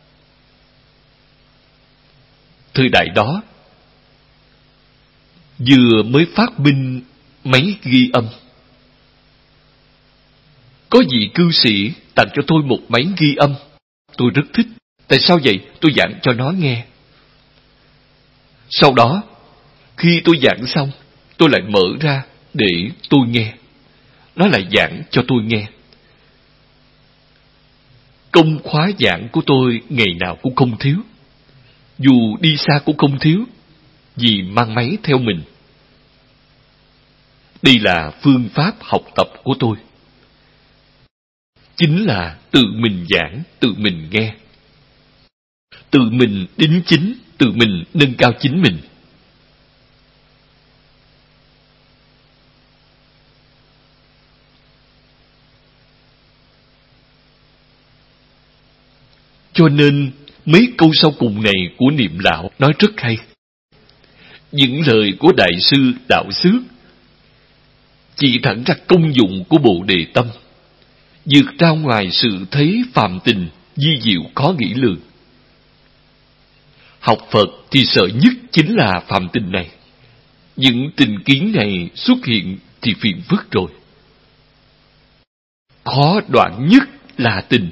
Thời đại đó vừa mới phát minh máy ghi âm. Có vị cư sĩ tặng cho tôi một máy ghi âm. Tôi rất thích. Tại sao vậy? Tôi giảng cho nó nghe. Sau đó, khi tôi giảng xong, tôi lại mở ra để tôi nghe. Nó lại giảng cho tôi nghe. Công khóa giảng của tôi ngày nào cũng không thiếu. Dù đi xa cũng không thiếu, vì mang máy theo mình. Đây là phương pháp học tập của tôi. Chính là tự mình giảng, tự mình nghe. Tự mình đính chính, tự mình nâng cao chính mình. Cho nên, mấy câu sau cùng này của Niệm Lão nói rất hay. Những lời của Đại sư Đạo Xước chỉ thẳng ra công dụng của Bồ Đề Tâm, vượt ra ngoài sự thấy phàm tình, vi diệu khó nghĩ lường. Học Phật thì sợ nhất chính là phàm tình này. Những tình kiến này xuất hiện thì phiền phức rồi. Khó đoạn nhất là tình.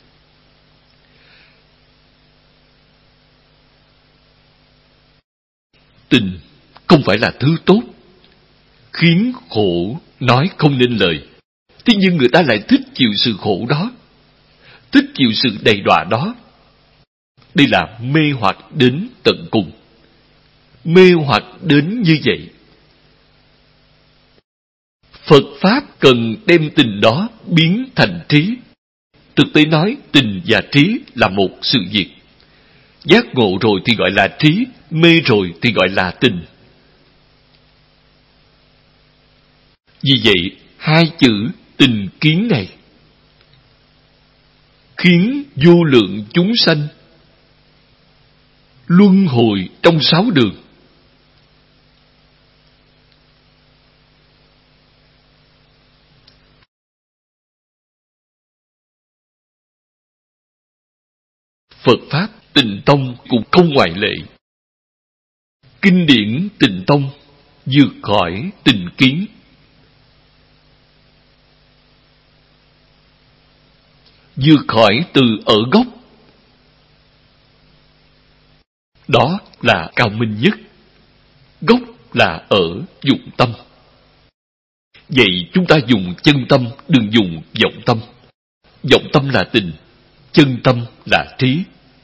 Tình không phải là thứ tốt, khiến khổ nói không nên lời. Thế nhưng người ta lại thích chịu sự khổ đó, thích chịu sự đầy đọa đó. Đây là mê hoặc đến tận cùng. Mê hoặc đến như vậy. Phật Pháp cần đem tình đó biến thành trí. Thực tế nói, tình và trí là một sự việc. Giác ngộ rồi thì gọi là trí, mê rồi thì gọi là tình. Vì vậy, hai chữ tình kiến này khiến vô lượng chúng sanh luân hồi trong sáu đường. Phật Pháp Tịnh Tông cũng không ngoại lệ. Kinh điển Tịnh Tông vượt khỏi tình kiến. Vượt khỏi từ ở gốc. Đó là cao minh nhất. Gốc là ở dụng tâm. Vậy chúng ta dùng chân tâm, đừng dùng vọng tâm. Vọng tâm là tình, chân tâm là trí.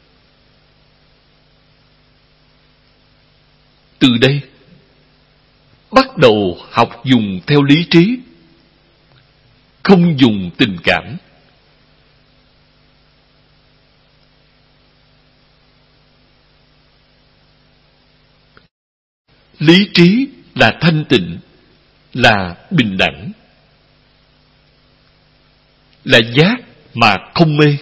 Từ đây, bắt đầu học dùng theo lý trí, không dùng tình cảm. Lý trí là thanh tịnh, là bình đẳng, là giác mà không mê.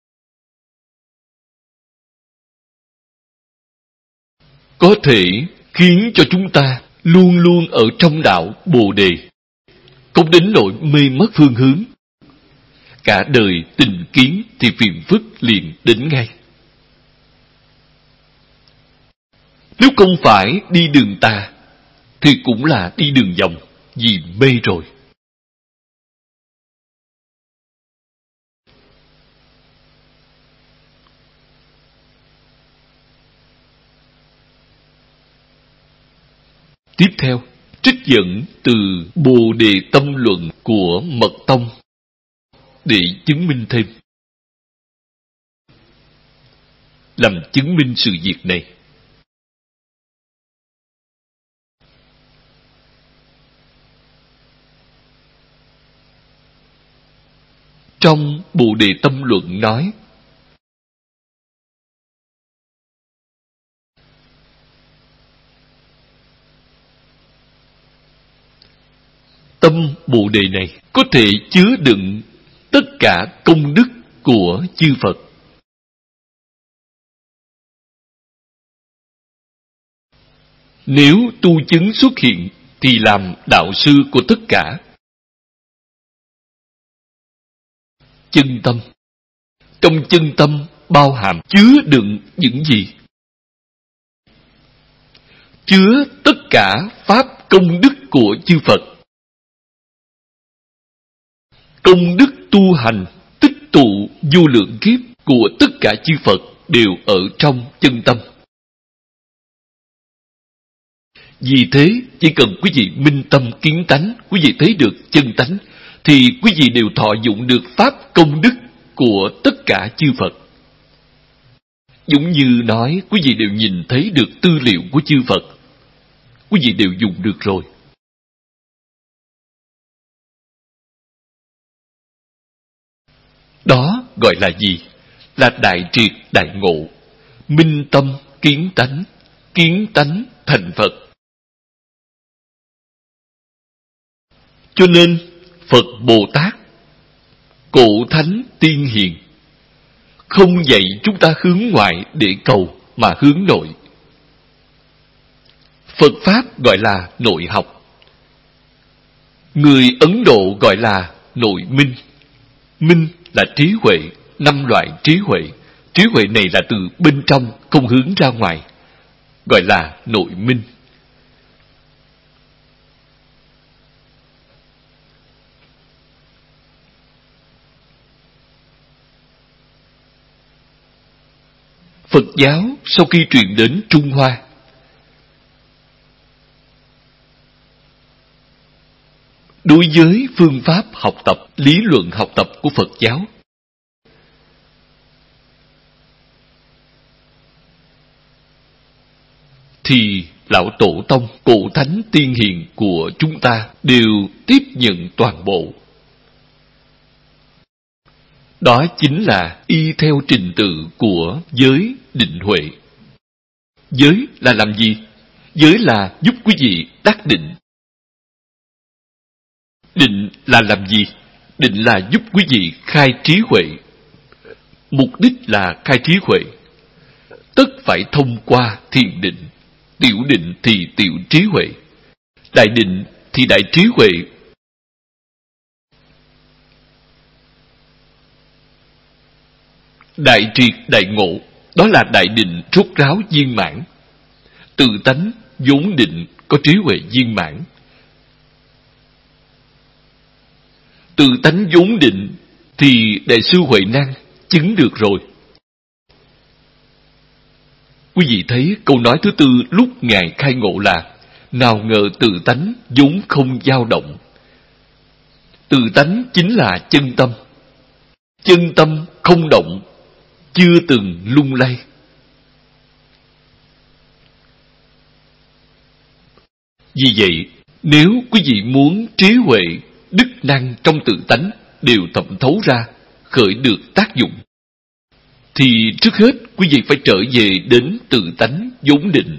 Có thể khiến cho chúng ta luôn luôn ở trong đạo Bồ Đề, không đến nỗi mê mất phương hướng. Cả đời tình kiến thì phiền phức liền đến ngay. Nếu không phải đi đường tà thì cũng là đi đường vòng, vì mê rồi. Tiếp theo, trích dẫn từ Bồ Đề Tâm Luận của Mật Tông để chứng minh thêm, làm chứng minh sự việc này. Trong Bồ Đề Tâm Luận nói, tâm Bồ Đề này có thể chứa đựng tất cả công đức của chư Phật. Nếu tu chứng xuất hiện thì làm đạo sư của tất cả. Chân tâm. Trong chân tâm bao hàm chứa đựng những gì? Chứa tất cả pháp công đức của chư Phật. Công đức tu hành tích tụ vô lượng kiếp của tất cả chư Phật đều ở trong chân tâm. Vì thế, chỉ cần quý vị minh tâm kiến tánh, quý vị thấy được chân tánh, thì quý vị đều thọ dụng được pháp công đức của tất cả chư Phật. Giống như nói, quý vị đều nhìn thấy được tư liệu của chư Phật, quý vị đều dùng được rồi. Đó gọi là gì? Là đại triệt đại ngộ, minh tâm kiến tánh, kiến tánh thành Phật. Cho nên, Phật Bồ Tát, Cổ Thánh Tiên Hiền, không dạy chúng ta hướng ngoại để cầu, mà hướng nội. Phật Pháp gọi là nội học. Người Ấn Độ gọi là nội minh. Minh là trí huệ, năm loại trí huệ. Trí huệ này là từ bên trong, không hướng ra ngoài, gọi là nội minh. Phật giáo sau khi truyền đến Trung Hoa, đối với phương pháp học tập, lý luận học tập của Phật giáo, thì Lão Tổ Tông, Cổ Thánh Tiên Hiền của chúng ta đều tiếp nhận toàn bộ. Đó chính là y theo trình tự của giới định huệ. Giới là làm gì? Giới là giúp quý vị đắc định. Định là làm gì? Định là giúp quý vị khai trí huệ. Mục đích là khai trí huệ, tất phải thông qua thiền định. Tiểu định thì tiểu trí huệ, đại định thì đại trí huệ. Đại triệt đại ngộ, đó là đại định rốt ráo viên mãn. Tự tánh vốn định có trí huệ viên mãn. Tự tánh vốn định thì Đại sư Huệ Năng chứng được rồi. Quý vị thấy câu nói thứ tư lúc Ngài khai ngộ là: nào ngờ tự tánh vốn không dao động. Tự tánh chính là chân tâm. Chân tâm không động, chưa từng lung lay. Vì vậy, nếu quý vị muốn trí huệ, đức năng trong tự tánh đều thẩm thấu ra, khởi được tác dụng, thì trước hết quý vị phải trở về đến tự tánh vốn định.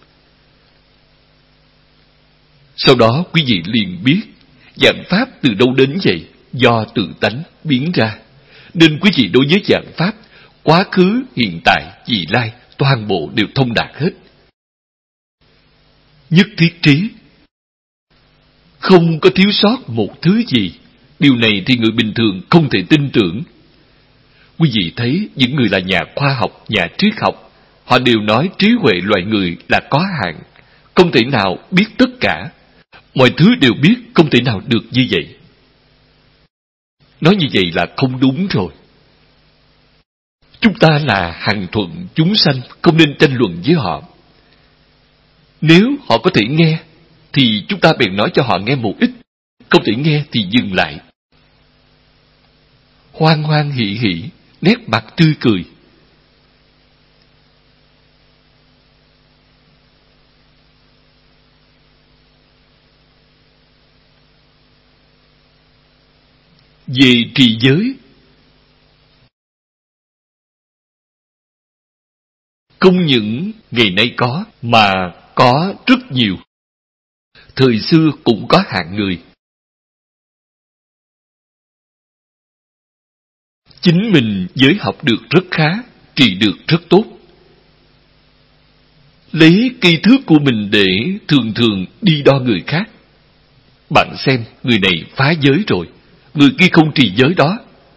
Sau đó quý vị liền biết vạn pháp từ đâu đến vậy, do tự tánh biến ra. Nên quý vị đối với vạn pháp, quá khứ, hiện tại, vị lai, toàn bộ đều thông đạt hết. nhất thiết trí. Không có thiếu sót một thứ gì. Điều này thì người bình thường không thể tin tưởng. Quý vị thấy những người là nhà khoa học, nhà triết học, họ đều nói trí huệ loài người là có hạn, không thể nào biết tất cả. Mọi thứ đều biết, không thể nào được như vậy. Nói như vậy là không đúng rồi. Chúng ta là hằng thuận chúng sanh, không nên tranh luận với họ. Nếu họ có thể nghe, thì chúng ta bèn nói cho họ nghe một ít. Không thể nghe thì dừng lại. Hoan hoan hỉ hỉ, nét mặt tươi cười. Về trì giới, không những ngày nay có, mà có rất nhiều. Thời xưa cũng có hạng người. Chính mình giới học được rất khá, trì được rất tốt. Lấy cây thước của mình để thường thường đi đo người khác. Bạn xem, người này phá giới rồi, người kia không trì giới đó.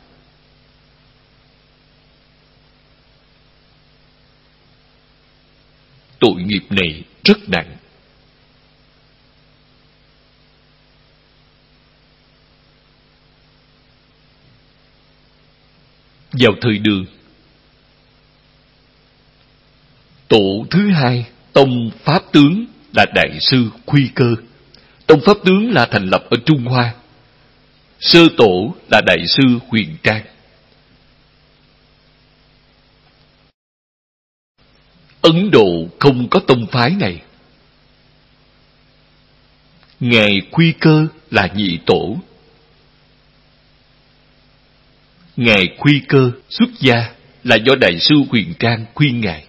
Tội nghiệp này rất nặng. Vào thời Đường, tổ thứ hai tông Pháp tướng là Đại sư Khuy Cơ. Tông Pháp tướng là thành lập ở Trung Hoa. Sơ tổ là Đại sư Huyền Trang. Ấn Độ không có tông phái này. Ngài Khuy Cơ là nhị tổ. Ngài Khuy Cơ xuất gia là do Đại sư Huyền Trang khuyên Ngài.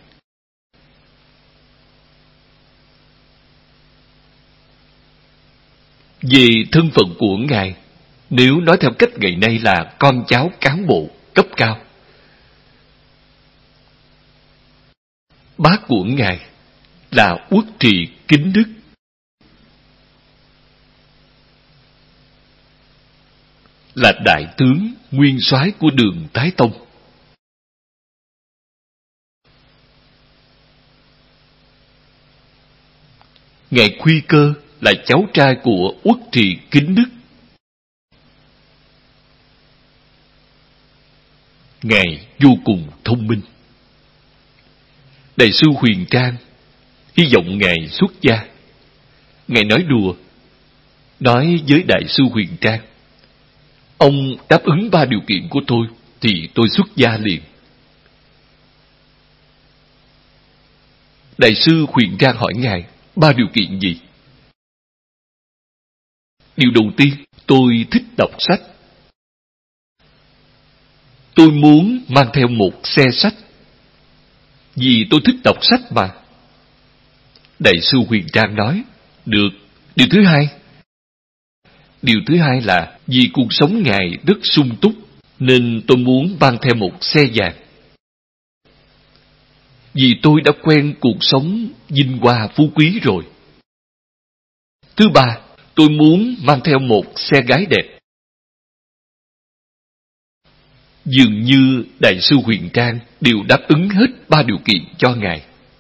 Về thân phận của Ngài, nếu nói theo cách ngày nay là con cháu cán bộ cấp cao. Bác của Ngài là Uất Trì Kính Đức. Là đại tướng nguyên soái của Đường Thái Tông. Ngài Khuy Cơ là cháu trai của Uất Trì Kính Đức. Ngài vô cùng thông minh. Đại sư Huyền Trang hy vọng Ngài xuất gia. Ngài nói đùa, nói với Đại sư Huyền Trang: ông đáp ứng ba điều kiện của tôi thì tôi xuất gia liền. Đại sư Huyền Trang hỏi Ngài: ba điều kiện gì? Điều đầu tiên, tôi thích đọc sách. Tôi muốn mang theo một xe sách, vì tôi thích đọc sách mà. Đại sư Huyền Trang nói: được. Điều thứ hai? Điều thứ hai là vì cuộc sống Ngài rất sung túc, nên tôi muốn mang theo một xe vàng. Vì tôi đã quen cuộc sống vinh hoa phú quý rồi. Thứ ba, tôi muốn mang theo một xe gái đẹp. Dường như Đại sư Huyền Trang đều đáp ứng hết ba điều kiện cho Ngài.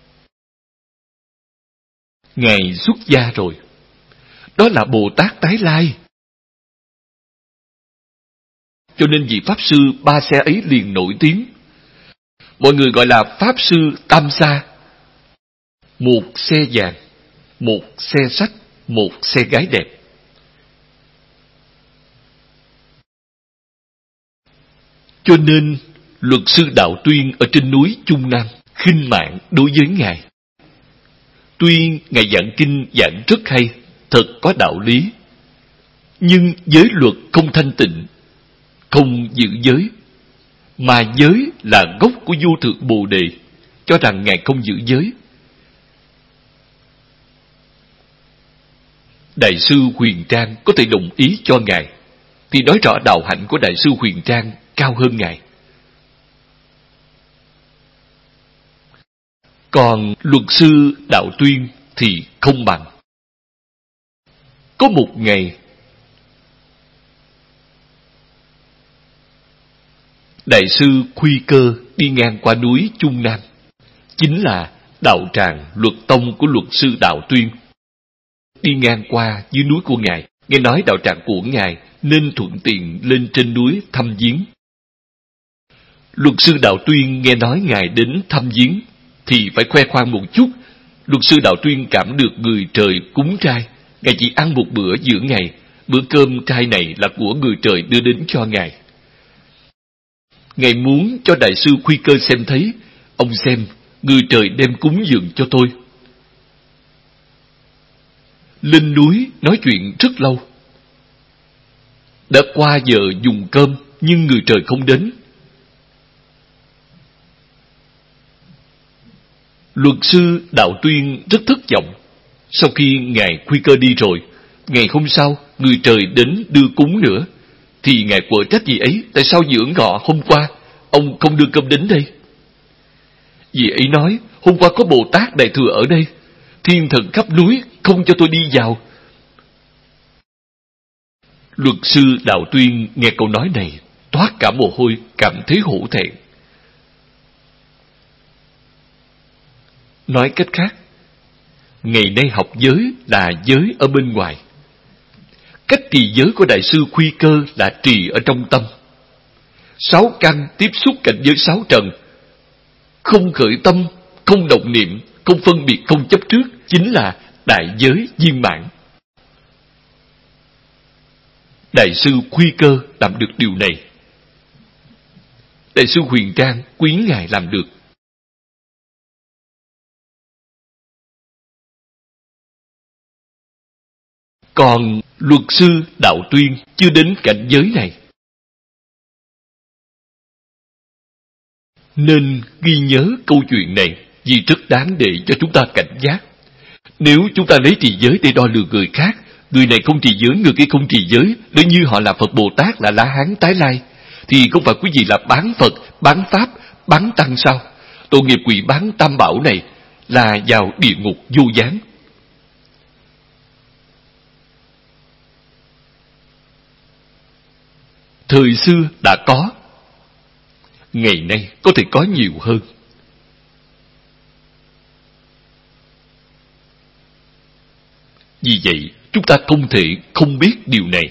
Ngài xuất gia rồi. Đó là Bồ Tát tái lai. Cho nên vị Pháp Sư ba xe ấy liền nổi tiếng. Mọi người gọi là Pháp Sư Tam Sa. Một xe vàng, một xe sách, một xe gái đẹp. Cho nên luật sư Đạo Tuyên ở trên núi Trung Nam khinh mạng đối với Ngài. Tuy Ngài giảng kinh giảng rất hay, thật có đạo lý, nhưng giới luật không thanh tịnh, không giữ giới, mà giới là gốc của vô thượng Bồ Đề, cho rằng Ngài không giữ giới. Đại sư Huyền Trang có thể đồng ý cho Ngài, thì nói rõ đạo hạnh của Đại sư Huyền Trang cao hơn Ngài. Còn luật sư Đạo Tuyên thì không bằng. Có một ngày, Đại sư Khuy Cơ đi ngang qua núi Trung Nam, chính là đạo tràng Luật Tông của luật sư Đạo Tuyên. Đi ngang qua dưới núi của Ngài, nghe nói đạo tràng của Ngài nên thuận tiện lên trên núi thăm viếng. Luật sư Đạo Tuyên nghe nói Ngài đến thăm viếng thì phải khoe khoang một chút. Luật sư Đạo Tuyên cảm được người trời cúng trai, Ngài chỉ ăn một bữa giữa ngày. Bữa cơm trai này là của người trời đưa đến cho Ngài. Ngài muốn cho Đại sư Khuy Cơ xem thấy. Ông xem, người trời đem cúng dường cho tôi. Lên núi nói chuyện rất lâu. Đã qua giờ dùng cơm, nhưng người trời không đến. Luật sư Đạo Tuyên rất thất vọng. Sau khi Ngài Khuy Cơ đi rồi, ngày hôm sau, người trời đến đưa cúng nữa. Thì Ngài quở trách gì ấy, tại sao giữa ngọ hôm qua, ông không đưa cơm đến đây? Dì ấy nói, hôm qua có Bồ Tát Đại Thừa ở đây, thiên thần khắp núi không cho tôi đi vào. Luật sư Đạo Tuyên nghe câu nói này, toát cả mồ hôi, cảm thấy hổ thẹn. Nói cách khác, ngày nay học giới là giới ở bên ngoài. Cách trì giới của Đại sư Khuy Cơ là trì ở trong tâm. Sáu căn tiếp xúc cảnh giới sáu trần, không khởi tâm, không động niệm, không phân biệt, không chấp trước, chính là đại giới viên mãn. Đại sư Khuy Cơ làm được điều này. Đại sư Huyền Trang quý Ngài làm được. Còn luật sư Đạo Tuyên chưa đến cảnh giới này, nên ghi nhớ câu chuyện này vì rất đáng để cho chúng ta cảnh giác. Nếu chúng ta lấy trì giới để đo lường người khác, người này không trì giới, người kia không trì giới, nếu như họ là Phật Bồ Tát, là La Hán tái lai, thì không phải quý vị là bán Phật, bán Pháp, bán Tăng sao? Tội nghiệp quỷ bán Tam Bảo này là vào địa ngục vô gián. Thời xưa đã có, ngày nay có thể có nhiều hơn. Vì vậy, chúng ta không thể không biết điều này.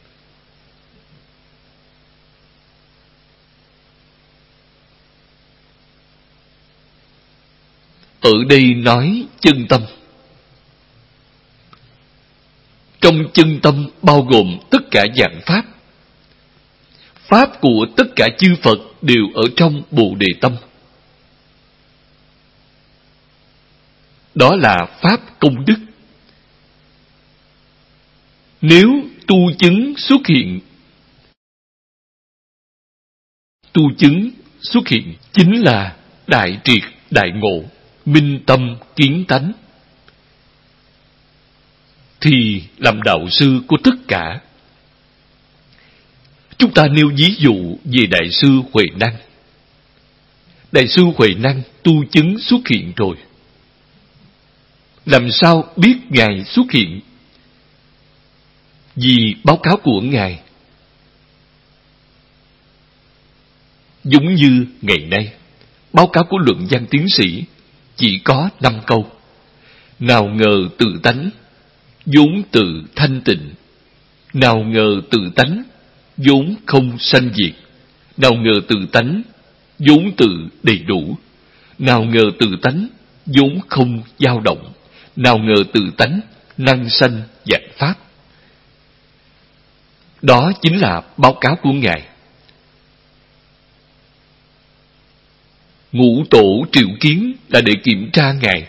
Ở đây nói chân tâm. Trong chân tâm bao gồm tất cả dạng Pháp. Pháp của tất cả chư Phật đều ở trong Bồ Đề Tâm. Đó là Pháp công đức. Nếu tu chứng xuất hiện, tu chứng xuất hiện chính là đại triệt, đại ngộ, minh tâm, kiến tánh, thì làm đạo sư của tất cả. Chúng ta nêu ví dụ về Đại sư Huệ Năng. Đại sư Huệ Năng tu chứng xuất hiện rồi. Làm sao biết Ngài xuất hiện? Vì báo cáo của Ngài. Giống như ngày nay, báo cáo của luận văn tiến sĩ chỉ có năm câu. Nào ngờ tự tánh, vốn tự thanh tịnh. Nào ngờ tự tánh, vốn không sanh diệt. Nào ngờ tự tánh, vốn tự đầy đủ. Nào ngờ tự tánh, vốn không dao động. Nào ngờ tự tánh, năng sanh vạn pháp. Đó chính là báo cáo của Ngài. Ngũ tổ triệu kiến là để kiểm tra Ngài.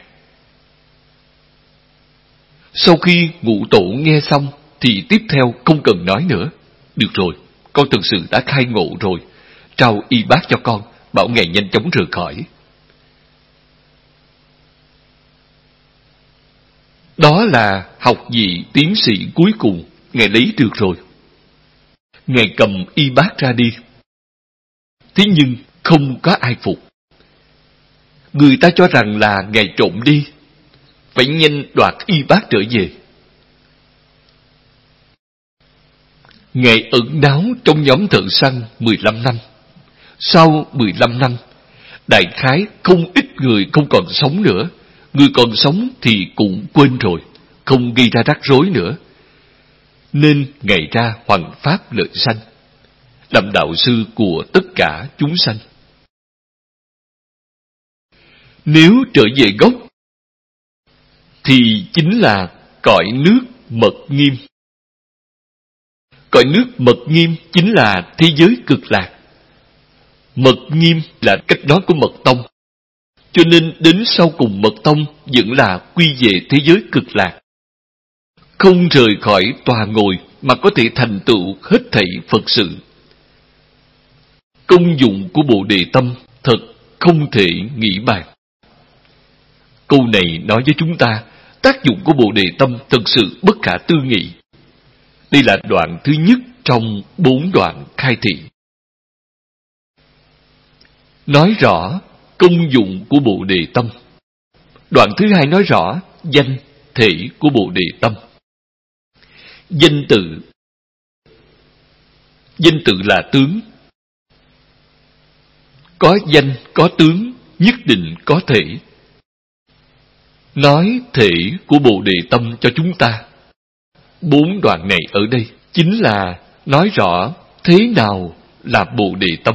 Sau khi ngũ tổ nghe xong thì tiếp theo không cần nói nữa. Được rồi, con thực sự đã khai ngộ rồi. Trao y bát cho con, bảo Ngài nhanh chóng rời khỏi. Đó là học vị tiến sĩ cuối cùng Ngài lấy được rồi. Ngài cầm y bát ra đi. Thế nhưng không có ai phục. Người ta cho rằng là Ngài trộm đi, phải nhanh đoạt y bát trở về. Ngài ẩn náu trong nhóm thợ săn mười lăm năm. Sau mười lăm năm, đại khái không ít người không còn sống nữa. Người còn sống thì cũng quên rồi, không gây ra rắc rối nữa. Nên Ngài ra hoằng pháp lợi sanh, làm đạo sư của tất cả chúng sanh. Nếu trở về gốc, thì chính là cõi nước mật nghiêm. Cõi nước mật nghiêm chính là thế giới cực lạc. Mật nghiêm là cách nói của mật tông. Cho nên đến sau cùng mật tông vẫn là quy về thế giới cực lạc. Không rời khỏi tòa ngồi mà có thể thành tựu hết thảy Phật sự. Công dụng của Bồ Đề Tâm thật không thể nghĩ bàn. Câu này nói với chúng ta, tác dụng của Bồ Đề Tâm thật sự bất khả tư nghị. Đây là đoạn thứ nhất trong bốn đoạn khai thị. Nói rõ công dụng của Bồ Đề Tâm. Đoạn thứ hai nói rõ danh thể của Bồ Đề Tâm. Danh tự. Danh tự là tướng. Có danh, có tướng, nhất định có thể. Nói thể của Bồ Đề Tâm cho chúng ta. Bốn đoạn này ở đây chính là nói rõ thế nào là Bồ Đề Tâm.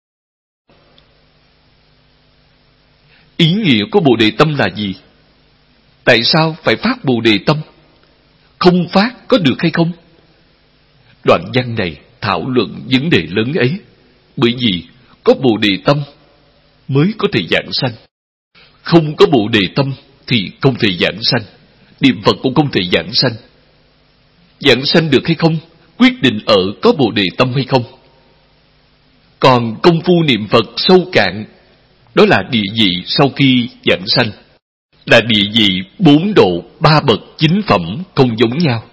Ý nghĩa của Bồ Đề Tâm là gì? Tại sao phải phát Bồ Đề Tâm? Không phát có được hay không? Đoạn văn này thảo luận vấn đề lớn ấy. Bởi vì có Bồ Đề Tâm mới có thể giảng sanh. Không có Bồ Đề Tâm thì không thể giảng sanh. Niệm Phật cũng không thể giảng sanh. Giảng sanh được hay không quyết định ở có Bồ Đề Tâm hay không. Còn công phu niệm Phật sâu cạn, đó là địa vị sau khi giảng sanh, là địa vị bốn độ ba bậc chính phẩm không giống nhau.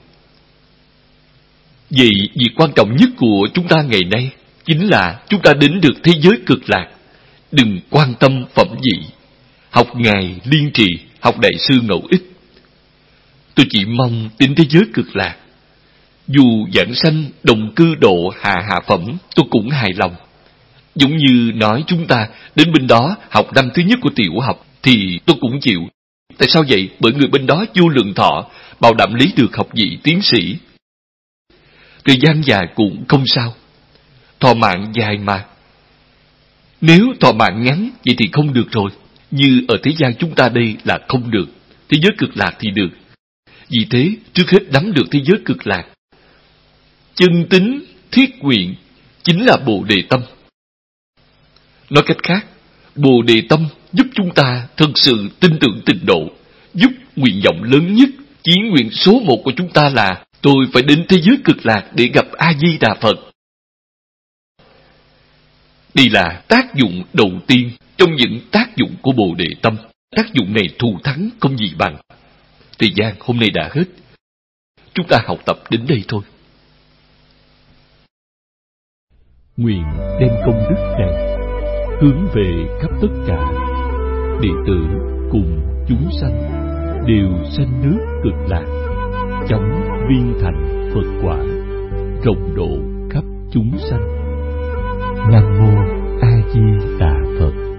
Vậy việc quan trọng nhất của chúng ta ngày nay chính là chúng ta đến được thế giới cực lạc. Đừng quan tâm phẩm vị, học Ngài Liên Trì, học Đại sư Ngẫu Ích. Tôi chỉ mong đến thế giới cực lạc. Dù giảng sanh đồng cư độ hạ hạ phẩm, tôi cũng hài lòng. Giống như nói chúng ta đến bên đó học năm thứ nhất của tiểu học thì tôi cũng chịu. Tại sao vậy? Bởi người bên đó vô lượng thọ, bảo đảm lấy được học vị tiến sĩ. Thời gian dài cũng không sao. Thọ mạng dài mà. Nếu thọ mạng ngắn vậy thì không được rồi. Như ở thế gian chúng ta đây là không được. Thế giới cực lạc thì được. Vì thế trước hết nắm được thế giới cực lạc. Chân tính thiết nguyện chính là Bồ Đề Tâm. Nói cách khác, Bồ Đề Tâm giúp chúng ta thật sự tin tưởng tịnh độ, giúp nguyện vọng lớn nhất, chí nguyện số một của chúng ta là tôi phải đến thế giới cực lạc để gặp A-di-đà Phật. Đây là tác dụng đầu tiên trong những tác dụng của Bồ Đề Tâm. Tác dụng này thù thắng không gì bằng. Thời gian hôm nay đã hết. Chúng ta học tập đến đây thôi. Nguyện đem công đức này hướng về khắp tất cả đệ tử cùng chúng sanh đều sanh nước cực lạc, chóng viên thành Phật quả, rộng độ khắp chúng sanh. Nam mô A Di Đà Phật.